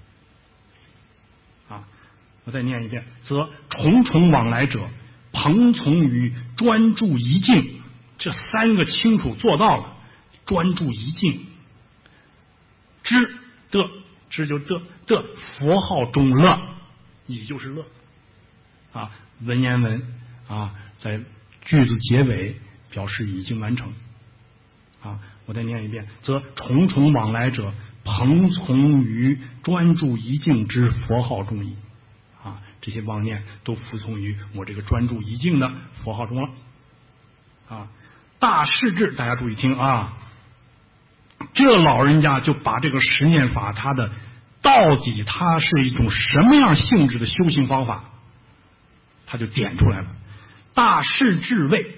S2: 啊，我再念一遍，则重重往来者，朋从于专注一境，这三个清楚做到了，专注一境之的。知就的的佛号中乐，已就是乐啊。文言文啊，在句子结尾表示已经完成啊。我再念一遍，则重重往来者，朋从于专注一境之佛号中矣啊。这些妄念都服从于我这个专注一境的佛号中了啊。大势至，大家注意听啊。这老人家就把这个十念法，它的到底它是一种什么样性质的修行方法，他就点出来了。大势至谓，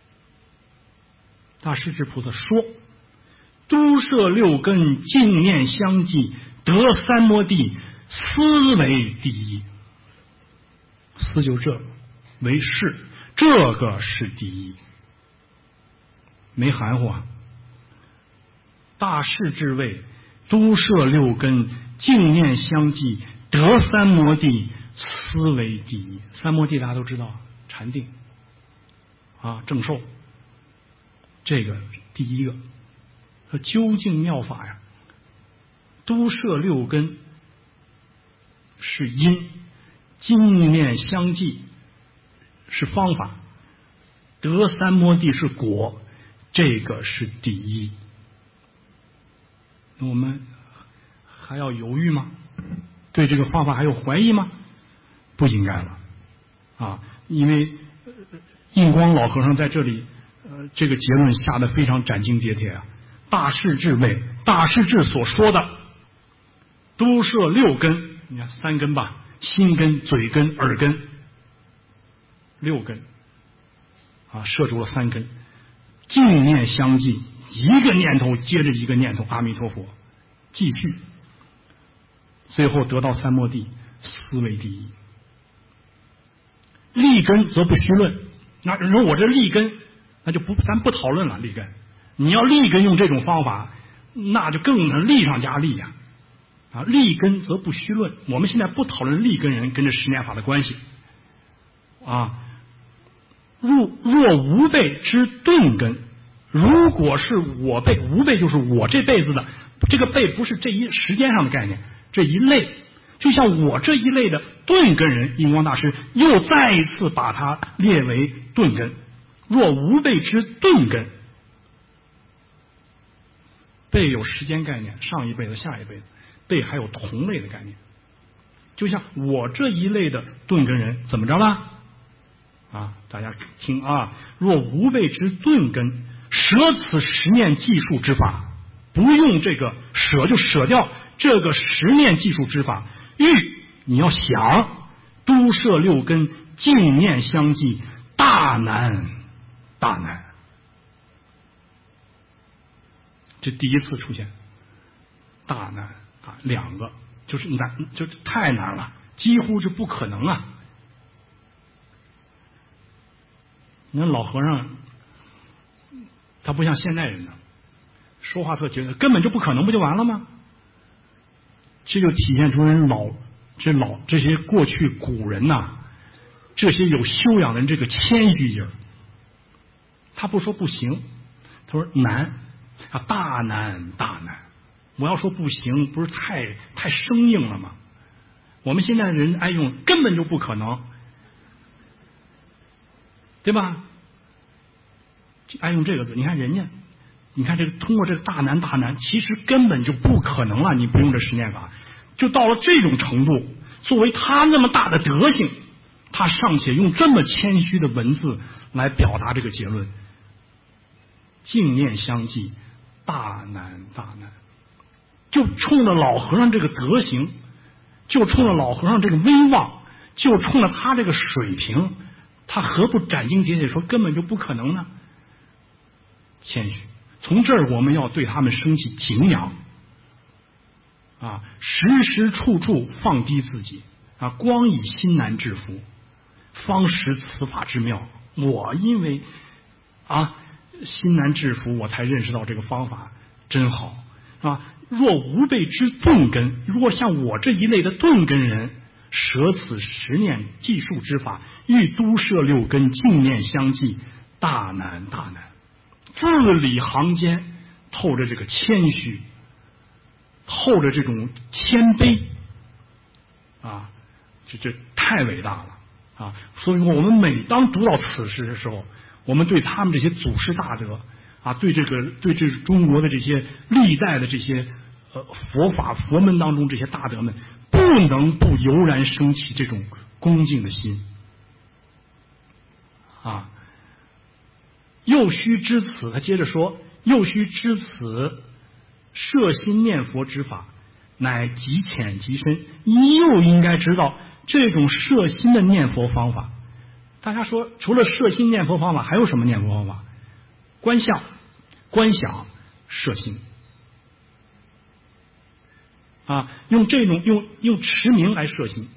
S2: 大势至菩萨说：都摄六根，净念相继，得三摩地，思为第一。思就这为是，这个是第一，没含糊啊。大势至谓，都摄六根，净念相继，得三摩地，思为第一。三摩地大家都知道，禅定啊，正受，这个第一个。说究竟妙法呀，都摄六根是因，净念相继是方法，得三摩地是果，这个是第一。我们还要犹豫吗？对这个方法还有怀疑吗？不应该了啊！因为印光老和尚在这里，呃，这个结论下得非常斩钉截铁啊！大势至谓，大势至所说的都摄六根，你看三根吧，心根、嘴根、耳根，六根啊，摄住了三根，净念相继。一个念头接着一个念头，阿弥陀佛，继续，最后得到三摩地，思为第一。立根则不虚论，那如果我这立根，那就不咱不讨论了。立根，你要立根用这种方法，那就更能立上加立呀！啊，立根则不虚论。我们现在不讨论立根人跟这十念法的关系啊。若若无辈之顿根。如果是我辈，无辈就是我这辈子的，这个辈不是这一时间上的概念，这一类，就像我这一类的顿根人，印光大师又再一次把它列为顿根。若无辈之顿根，辈有时间概念，上一辈子、下一辈子，辈还有同类的概念。就像我这一类的顿根人，怎么着了？啊，大家听啊，若无辈之顿根。舍此十念计数之法，不用这个舍就舍掉这个十念计数之法。欲你要想都摄六根，净念相继，大大难大难。这第一次出现大难啊，两个就是难，就是太难了，几乎是不可能啊。你看老和尚，他不像现代人呢，说话特觉得根本就不可能，不就完了吗？这就体现出人老这老这些过去古人呐、啊，这些有修养的人这个谦虚劲儿。他不说不行，他说难啊，大难大难。我要说不行，不是太太生硬了吗？我们现在的人爱用根本就不可能，对吧？爱用这个字，你看人家，你看这个通过这个大难大难，其实根本就不可能了。你不用这十念法，就到了这种程度。作为他那么大的德行，他尚且用这么谦虚的文字来表达这个结论：净念相继，大难大难。就冲着老和尚这个德行，就冲着老和尚这个威望，就冲着他这个水平，他何不斩钉截铁说根本就不可能呢？谦虚，从这儿我们要对他们升起敬仰啊，时时处处放低自己啊，光以心难制服，方识此法之妙。我因为啊心难制服，我才认识到这个方法真好啊。若无辈之钝根，如果像我这一类的钝根人，舍此十念计数之法，欲都摄六根，净念相继，大难大难。字里行间透着这个谦虚，透着这种谦卑啊，这这太伟大了啊！所以说，我们每当读到此时的时候，我们对他们这些祖师大德啊，对这个对这中国的这些历代的这些呃佛法佛门当中这些大德们，不能不油然升起这种恭敬的心啊。又须知此，他接着说，又须知此摄心念佛之法，乃极浅极深。你又应该知道这种摄心的念佛方法。大家说，除了摄心念佛方法，还有什么念佛方法？观相、观想、摄心啊，用这种用用持名来摄心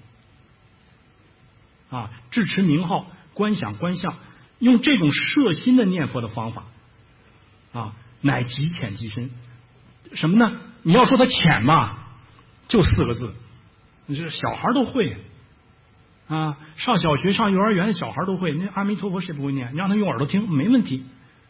S2: 啊，智持名号、观想、观相。用这种摄心的念佛的方法啊，乃极浅极深。什么呢？你要说它浅吧，就四个字，你这小孩都会啊，上小学上幼儿园的小孩都会。那阿弥陀佛谁不会念？你让他用耳朵听没问题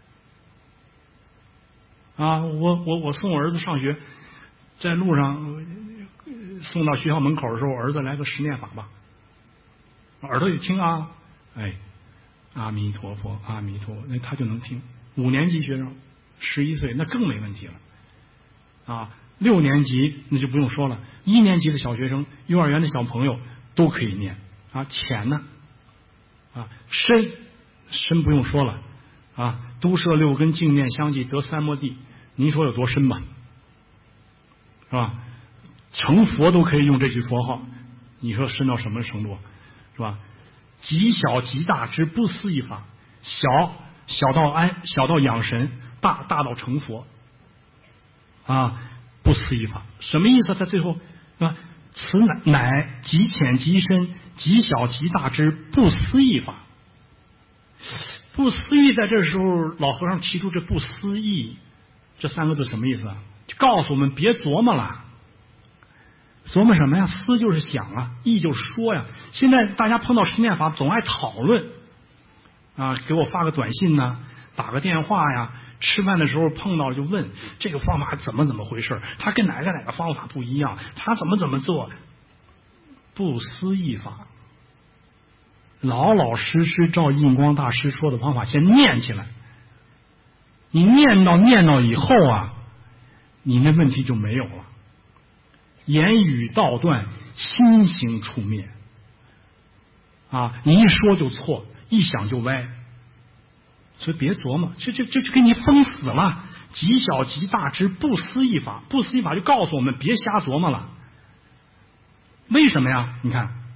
S2: 啊。我我我送我儿子上学，在路上送到学校门口的时候，我儿子来个十念法吧，耳朵一听啊，哎。阿弥陀佛，阿弥陀佛，那他就能听。五年级学生，十一岁，那更没问题了啊。六年级那就不用说了，一年级的小学生、幼儿园的小朋友都可以念啊。浅呢啊，深深不用说了啊。都摄六根，净念相继，得三摩地，您说有多深吧？是吧？成佛都可以用这句佛号，你说深到什么程度？是吧？极小极大之不思议法，小小到安，小到养神，大大到成佛啊！不思议法什么意思？在最后啊，此乃乃极浅极深、极小极大之不思议法。不思议在这时候，老和尚提出这不思议这三个字什么意思啊？就告诉我们别琢磨了。琢磨什么呀？思就是想啊，意就是说呀。现在大家碰到十念法总爱讨论啊，给我发个短信呢，打个电话呀，吃饭的时候碰到就问这个方法怎么怎么回事，他跟哪个哪个方法不一样，他怎么怎么做。不思议法，老老实实照印光大师说的方法先念起来，你念到念到以后啊，你那问题就没有了。言语道断，心行处灭啊！你一说就错，一想就歪，所以别琢磨，这这这就给你封死了。极小极大之不思议法，不思议法就告诉我们别瞎琢磨了。为什么呀？你看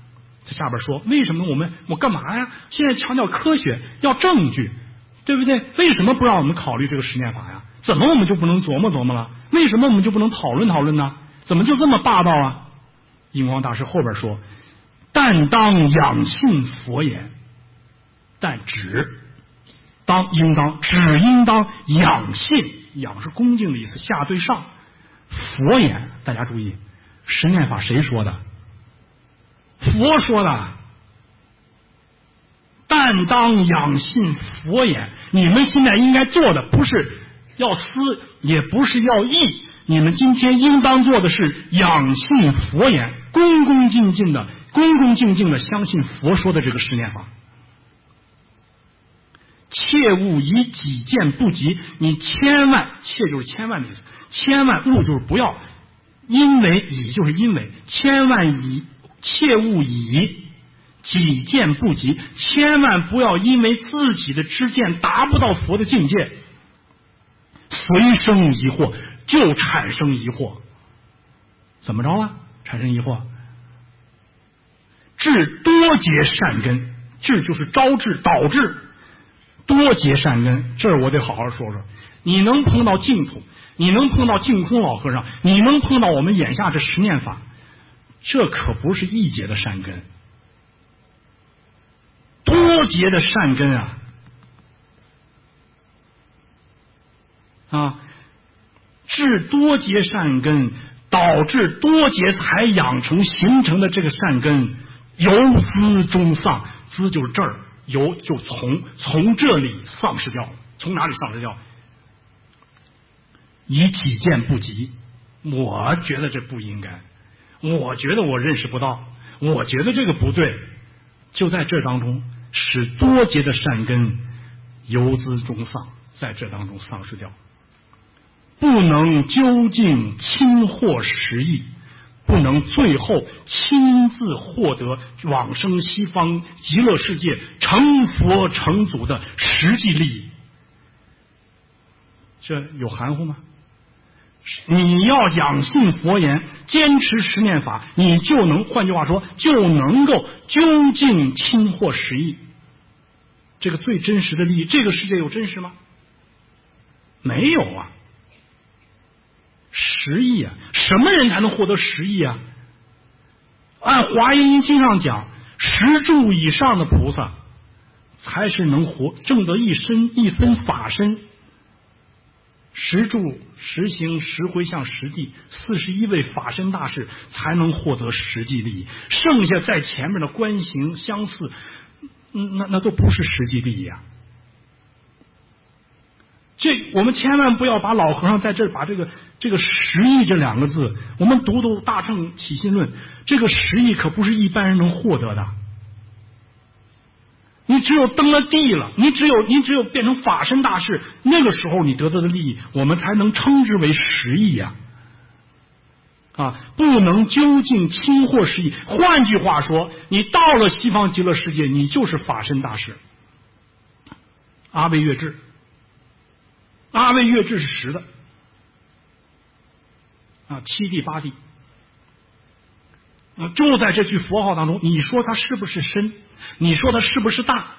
S2: 他下边说，为什么我们我干嘛呀？现在强调科学，要证据，对不对？为什么不让我们考虑这个实验法呀？怎么我们就不能琢磨琢磨了？为什么我们就不能讨论讨论呢？怎么就这么霸道啊？印光大师后边说，但当仰信佛言，但只当应当只应当仰信，仰是恭敬的意思，下对上。佛言，大家注意，实验法谁说的？佛说的。但当仰信佛言，你们现在应该做的不是要思，也不是要义，你们今天应当做的是仰信佛言，恭恭敬敬的恭恭敬敬的相信佛说的这个实验法。切勿以己见不及，你千万，切就是千万的意思，千万勿就是不要，因为以就是因为，千万以切勿以己见不及，千万不要因为自己的知见达不到佛的境界，随生疑惑，就产生疑惑。怎么着啊？产生疑惑，致多结善根，致就是招致导致多结善根。这儿我得好好说说。你能碰到净土，你能碰到净空老和尚，你能碰到我们眼下这十念法，这可不是一结的善根，多结的善根啊！啊，致多结善根，导致多结才养成形成的这个善根，由资中丧，资就是这儿，由就从从这里丧失掉，从哪里丧失掉？以己见不及，我觉得这不应该，我觉得我认识不到，我觉得这个不对，就在这当中使多结的善根由资中丧，在这当中丧失掉，不能究竟亲获实义，不能最后亲自获得往生西方极乐世界成佛成祖的实际利益，这有含糊吗？你要仰信佛言，坚持十念法，你就能，换句话说，就能够究竟亲获实义，这个最真实的利益。这个世界有真实吗？没有啊。实义啊，什么人才能获得实义啊？按华严经上讲，十住以上的菩萨才是能活证得一身一分法身。十住、十行、十回向、十地，四十一位法身大士才能获得实际利益。剩下在前面的观行相似，那那都不是实际利益啊。这我们千万不要把老和尚在这儿把这个这个实义这两个字，我们读读《大乘起信论》，这个实义可不是一般人能获得的。你只有登了地了，你只有你只有变成法身大士，那个时候你得到的利益，我们才能称之为实义呀！啊，不能究竟亲获实义。换句话说，你到了西方极乐世界，你就是法身大士。阿惟越致，阿惟越致是实的，啊，七地八地，啊，就在这句佛号当中，你说它是不是深？你说它是不是大？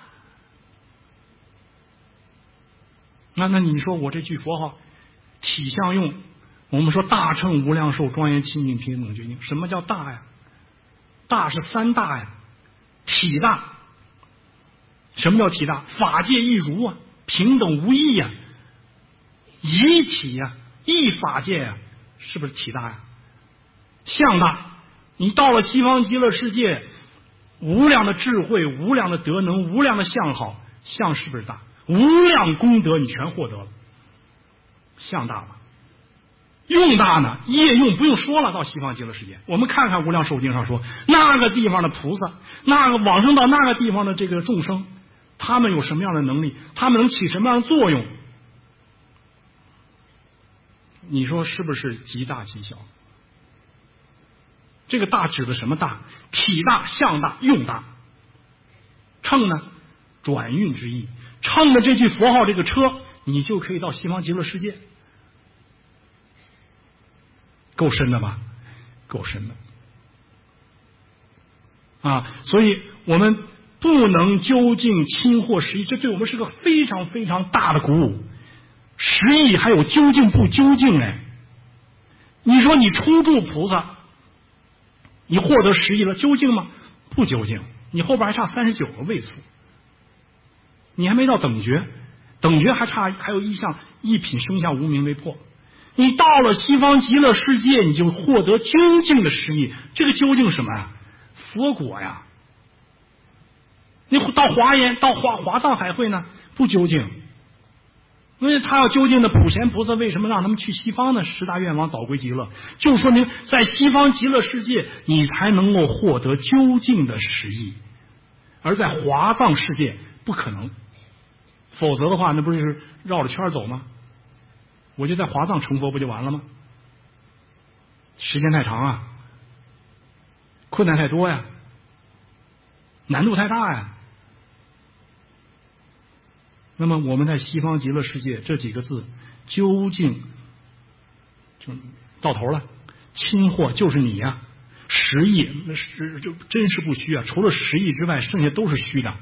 S2: 那那你说我这句佛号体相用，我们说大乘无量寿庄严清净平等觉净，什么叫大呀？大是三大呀，体大。什么叫体大？法界一如啊，平等无异呀，一体呀，一法界呀，是不是体大呀？相大，你到了西方极乐世界，无量的智慧，无量的德能，无量的相好，相是不是大？无量功德你全获得了，相大了。用大呢？业用不用说了，到西方极乐世界，我们看看无量寿经上说，那个地方的菩萨，那个往生到那个地方的这个众生，他们有什么样的能力？他们能起什么样的作用？你说是不是极大极小？这个大指的什么大？体大、相大、用大。乘呢？转运之意。乘着这句佛号这个车，你就可以到西方极乐世界。够深的吧？够深的。 啊，所以我们不能究竟亲或实义，这对我们是个非常非常大的鼓舞。实义还有究竟不究竟哎，你说你冲助菩萨，你获得实义了，究竟吗？不究竟，你后边还差三十九个位次，你还没到等觉，等觉还差还有一项一品生下无明为破。你到了西方极乐世界，你就获得究竟的实义。这个究竟什么呀？佛果呀。你到华严到华华藏海会呢，不究竟。因为他要究竟的，普贤菩萨为什么让他们去西方呢？十大愿王导归极乐，就说明在西方极乐世界，你才能够获得究竟的实义，而在华藏世界不可能。否则的话，那不是绕着圈走吗？我就在华藏成佛不就完了吗？时间太长啊，困难太多呀，难度太大呀。那么我们在西方极乐世界这几个字究竟就到头了，亲或就是你呀、啊，实义那是就真是不虚啊，除了实义之外，剩下都是虚的。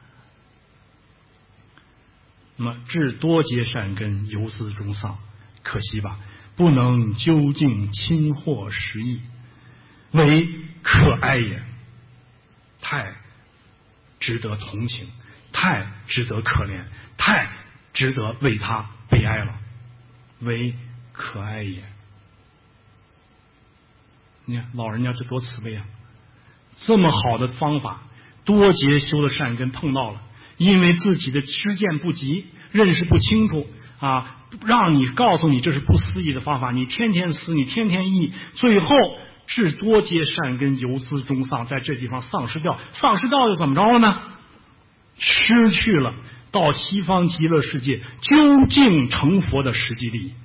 S2: 那么至多结善根，游资中丧，可惜吧，不能究竟亲或实义，为可哀也，太值得同情，太值得可怜，太值得为他悲哀了，为可哀也。你看老人家这多慈悲啊！这么好的方法，多劫修的善根碰到了，因为自己的知见不及，认识不清楚啊，让你告诉你这是不思议的方法，你天天思，你天天忆，最后至多结善根，游资中丧，在这地方丧失掉，丧失掉又怎么着了呢？失去了到西方极乐世界究竟成佛的实际利益。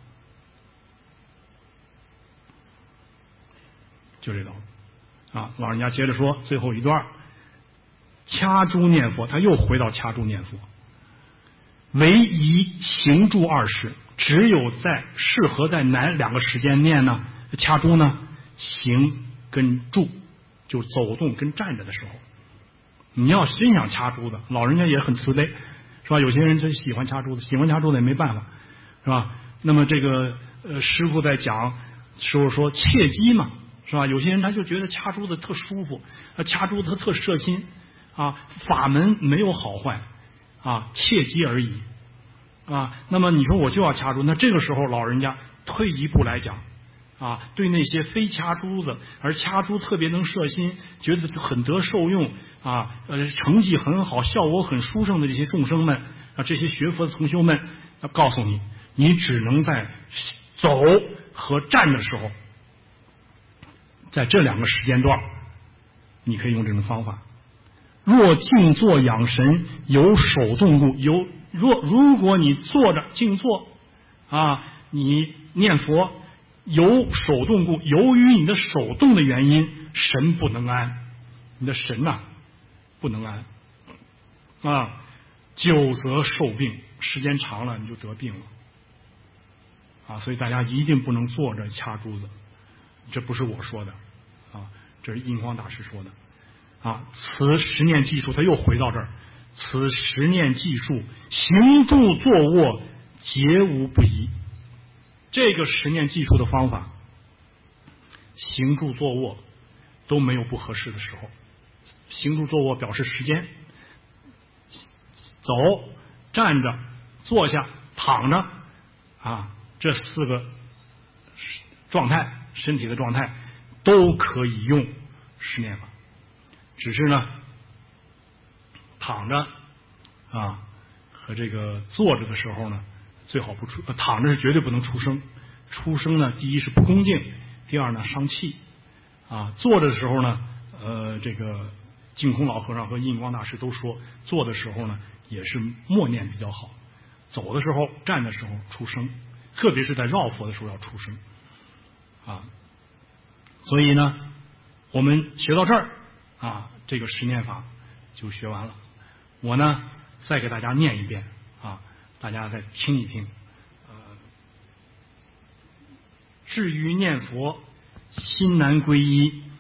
S2: 就这道理啊！老人家接着说最后一段，掐珠念佛，他又回到掐珠念佛，唯宜行住二时，只有在适合在哪两个时间念呢？掐珠呢？行跟住，就走动跟站着的时候。你要真想掐珠子，老人家也很慈悲，是吧？有些人真喜欢掐珠子，喜欢掐珠子也没办法，是吧？那么这个呃，师父在讲时候说切机嘛，是吧？有些人他就觉得掐珠子特舒服，掐珠子他特摄心啊，法门没有好坏啊，切机而已啊。那么你说我就要掐珠，那这个时候老人家退一步来讲啊，对那些非掐珠子而掐珠特别能摄心，觉得很得受用啊，呃，成绩很好，效果很殊胜的这些众生们啊，这些学佛的同修们，要告诉你，你只能在走和站的时候，在这两个时间段，你可以用这种方法。若静坐养神，有手动故，有若如果你坐着静坐啊，你念佛有手动故，由于你的手动的原因，神不能安，你的神呐、啊、不能安啊，久则受病，时间长了你就得病了啊，所以大家一定不能坐着掐珠子，这不是我说的啊，这是印光大师说的啊。此十念计数，他又回到这儿，此十念计数，行住坐卧皆无不宜。这个十念计数的方法，行住坐卧都没有不合适的时候。行住坐卧表示时间，走、站着、坐下、躺着啊，这四个状态，身体的状态都可以用十念法。只是呢，躺着啊和这个坐着的时候呢，最好不出，呃、躺着是绝对不能出声。出声呢，第一是不恭敬，第二呢伤气啊。坐着的时候呢，呃，这个净空老和尚和印光大师都说，坐的时候呢也是默念比较好，走的时候、站的时候出声，特别是在绕佛的时候要出声啊。所以呢，我们学到这儿啊，这个十念法就学完了。我呢再给大家念一遍啊，大家再听一听。呃，至于念佛，心难归一，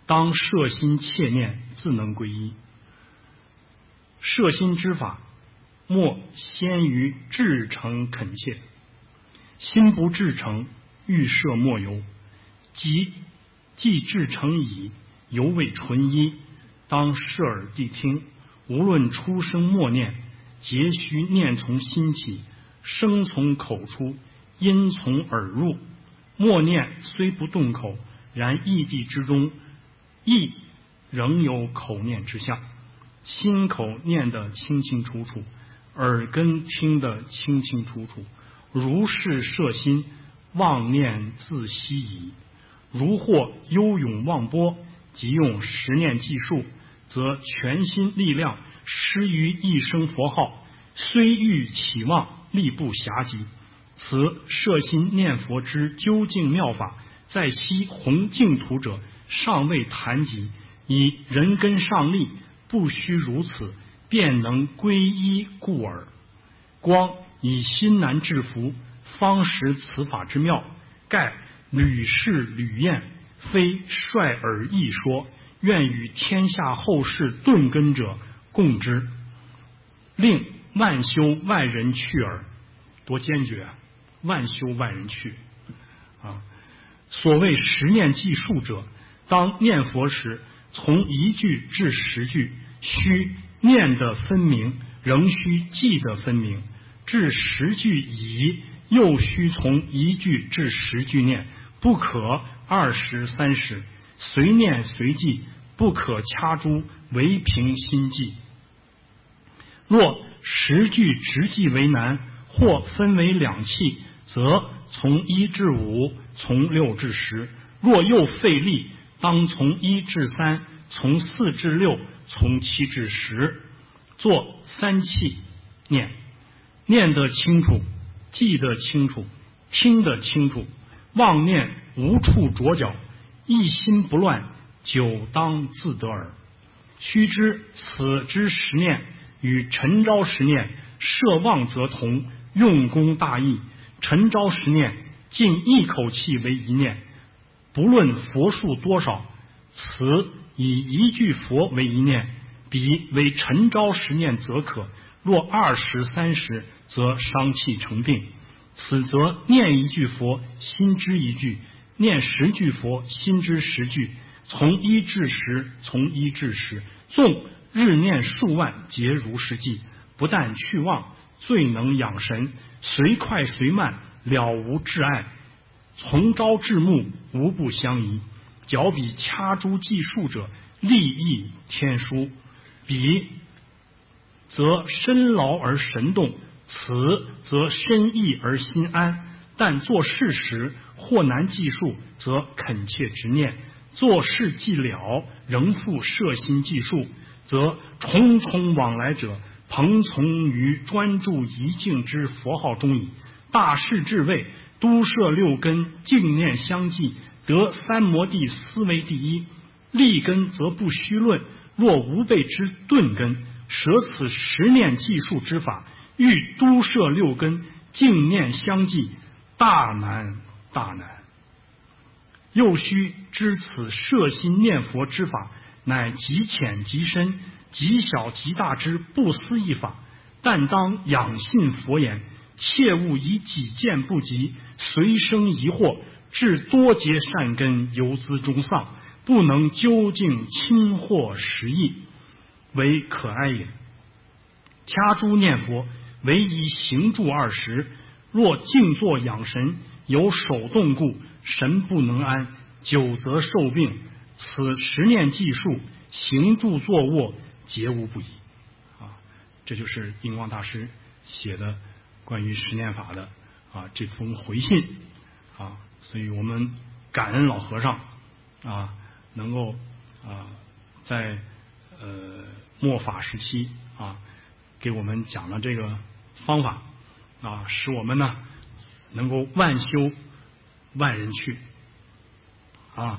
S2: 当摄心切念，自能归一。摄心之法，莫先于至诚恳切，心不至诚，欲摄莫由。即既至诚矣，犹未纯一，当摄耳谛听。无论出声默念，皆须念从心起，声从口出，音从耳入。默念虽不动口，然意地之中，意仍有口念之相。心口念得清清楚楚，耳根听得清清楚楚。如是摄心，妄念自息矣。如或悠泳忘波，即用十念计数，则全心力量施于一声佛号，虽欲起妄，力不暇及。此摄心念佛之究竟妙法，在悉弘净土者尚未谈及，以人根上立，不须如此，便能归依故耳。光以心难制服，方识此法之妙，盖屡试屡验，非率尔一说，愿与天下后世顿根者共之，令万修万人去耳。多坚决啊！万修万人去啊！所谓十念计数者，当念佛时，从一句至十句，须念得分明，仍须记得分明。至十句已，又须从一句至十句念，不可二十三十，随念随记，不可掐诸，唯凭心记。若十句直记为难，或分为两气，则从一至五，从六至十。若又费力，当从一至三，从四至六，从七至十，做三气念，念得清楚，记得清楚，听得清楚，妄念无处着脚，一心不乱，久当自得耳。须知此之十念与晨朝十念摄妄则同，用功大异。晨朝十念尽一口气为一念，不论佛数多少，此以一句佛为一念，彼为晨朝十念则可。若二十三十，则伤气成病。此则念一句佛，心知一句；念十句佛，心知十句。从一至十，从一至十，纵日念数万，皆如是记。不但去妄，最能养神，随快随慢，了无至碍。从朝至暮，无不相宜。较比掐诸计数者，利益天书。彼则身劳而神动，此则身意而心安。但做事时，或难计数，则恳切执念；做事既了，仍复摄心计数，则重重往来者，朋从于专注一境之佛号中矣。大事至位，都摄六根，净念相继，得三摩地思为第一。立根则不须论，若无备之顿根，舍此十念计数之法，欲都摄六根，净念相继，大难大难。又须知此摄心念佛之法，乃极浅极深，极小极大之不思议法。但当仰信佛言，切勿以己见不及，随生疑惑，致多结善根，游资中丧，不能究竟亲获实义，为可哀也。掐诸念佛，唯以行住二时。若静坐养神，有手动故，神不能安，久则受病。此十念计数，行住坐卧，皆无不宜。啊，这就是印光大师写的关于十念法的啊这封回信啊，所以我们感恩老和尚啊，能够啊在呃末法时期啊给我们讲了这个方法啊，使我们呢能够万修万人去啊。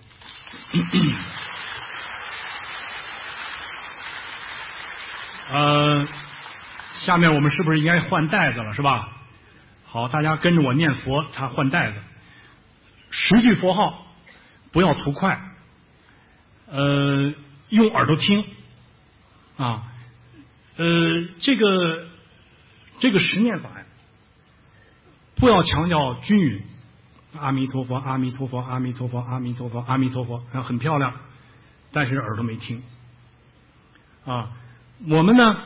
S2: 呃，下面我们是不是应该换袋子了，是吧？好，大家跟着我念佛，他换袋子。十句佛号不要图快， 呃，用耳朵听啊，呃，这个这个十念法呀，不要强调均匀，阿弥陀佛，阿弥陀佛，阿弥陀佛，阿弥陀佛，阿弥陀佛，啊，很漂亮，但是耳朵没听啊。我们呢，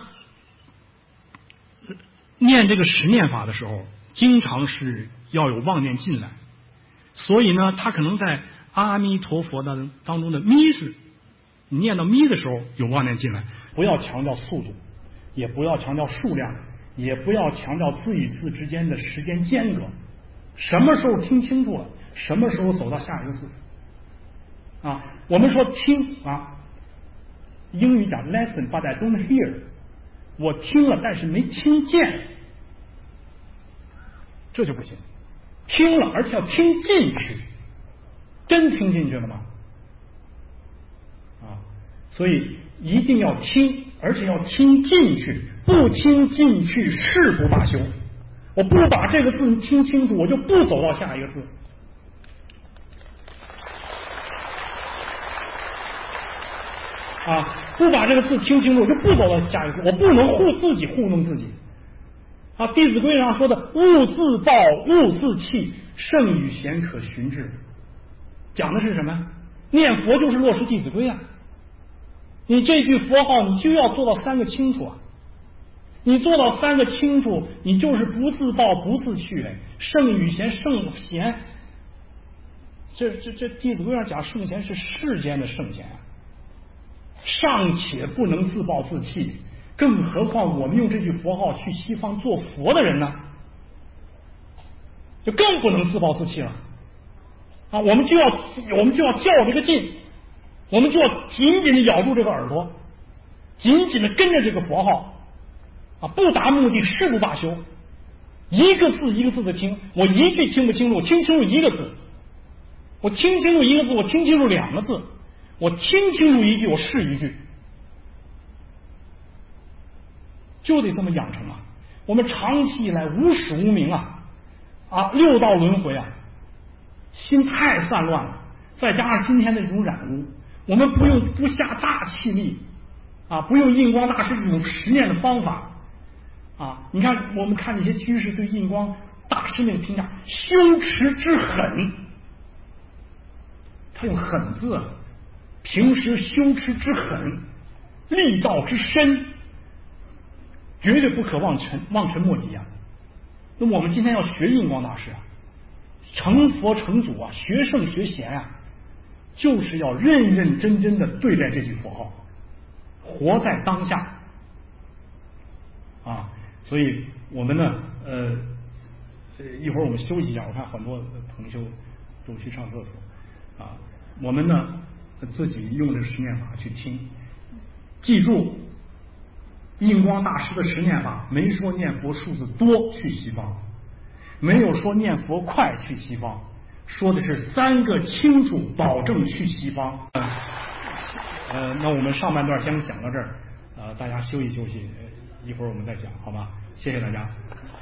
S2: 念这个十念法的时候，经常是要有妄念进来，所以呢，他可能在阿弥陀佛的当中的咪字，你念到咪的时候有妄念进来，不要强调速度，也不要强调数量，也不要强调字与字之间的时间间隔，什么时候听清楚了，什么时候走到下一个字啊？我们说听啊，英语讲 listen but I don't hear， 我听了但是没听见，这就不行。听了而且要听进去，真听进去了吗？啊，所以一定要听，而且要听进去，不听进去誓不罢休。我不把这个字听清楚，我就不走到下一个字。啊，不把这个字听清楚，我就不走到下一个字。我不能糊自己糊弄自己。啊，《弟子规》上说的“勿自暴，勿自弃，圣与贤，可循之”，讲的是什么？念佛就是落实《弟子规》啊。你这句佛号，你就要做到三个清楚啊。你做到三个清楚，你就是不自暴，不自弃嘞。圣与贤，圣贤，这这这《弟子规》上讲圣贤是世间的圣贤啊，尚且不能自暴自弃，更何况我们用这句佛号去西方做佛的人呢？就更不能自暴自弃了啊！我们就要我们就要较这个劲，我们就要紧紧的咬住这个耳朵，紧紧的跟着这个佛号啊，不达目的誓不罢休，一个字一个字的听，我一句听不清楚，我听清楚一个字，我听清楚一个字，我听清楚两个字，我听清楚一句，我是一句，就得这么养成啊！我们长期以来无始无明啊，啊，六道轮回啊，心太散乱了，再加上今天的这种染污，我们不用不下大气力啊，不用印光大师这种实验的方法啊！你看，我们看那些居士对印光大师那个评价，修持之狠，他用狠字啊，平时修持之狠，力道之深，绝对不可望尘望尘莫及啊！那么我们今天要学印光大师啊，成佛成祖啊，学圣学贤啊，就是要认认真真的对待这句佛号，活在当下啊！所以我们呢，呃，一会儿我们休息一下，我看很多同修都去上厕所啊。我们呢自己用这个十念法去听，记住印光大师的十念法没说念佛数字多去西方，没有说念佛快去西方，说的是三个清楚保证去西方。呃，那我们上半段先讲到这儿，呃，大家休息休息，一会儿我们再讲，好吧？谢谢大家。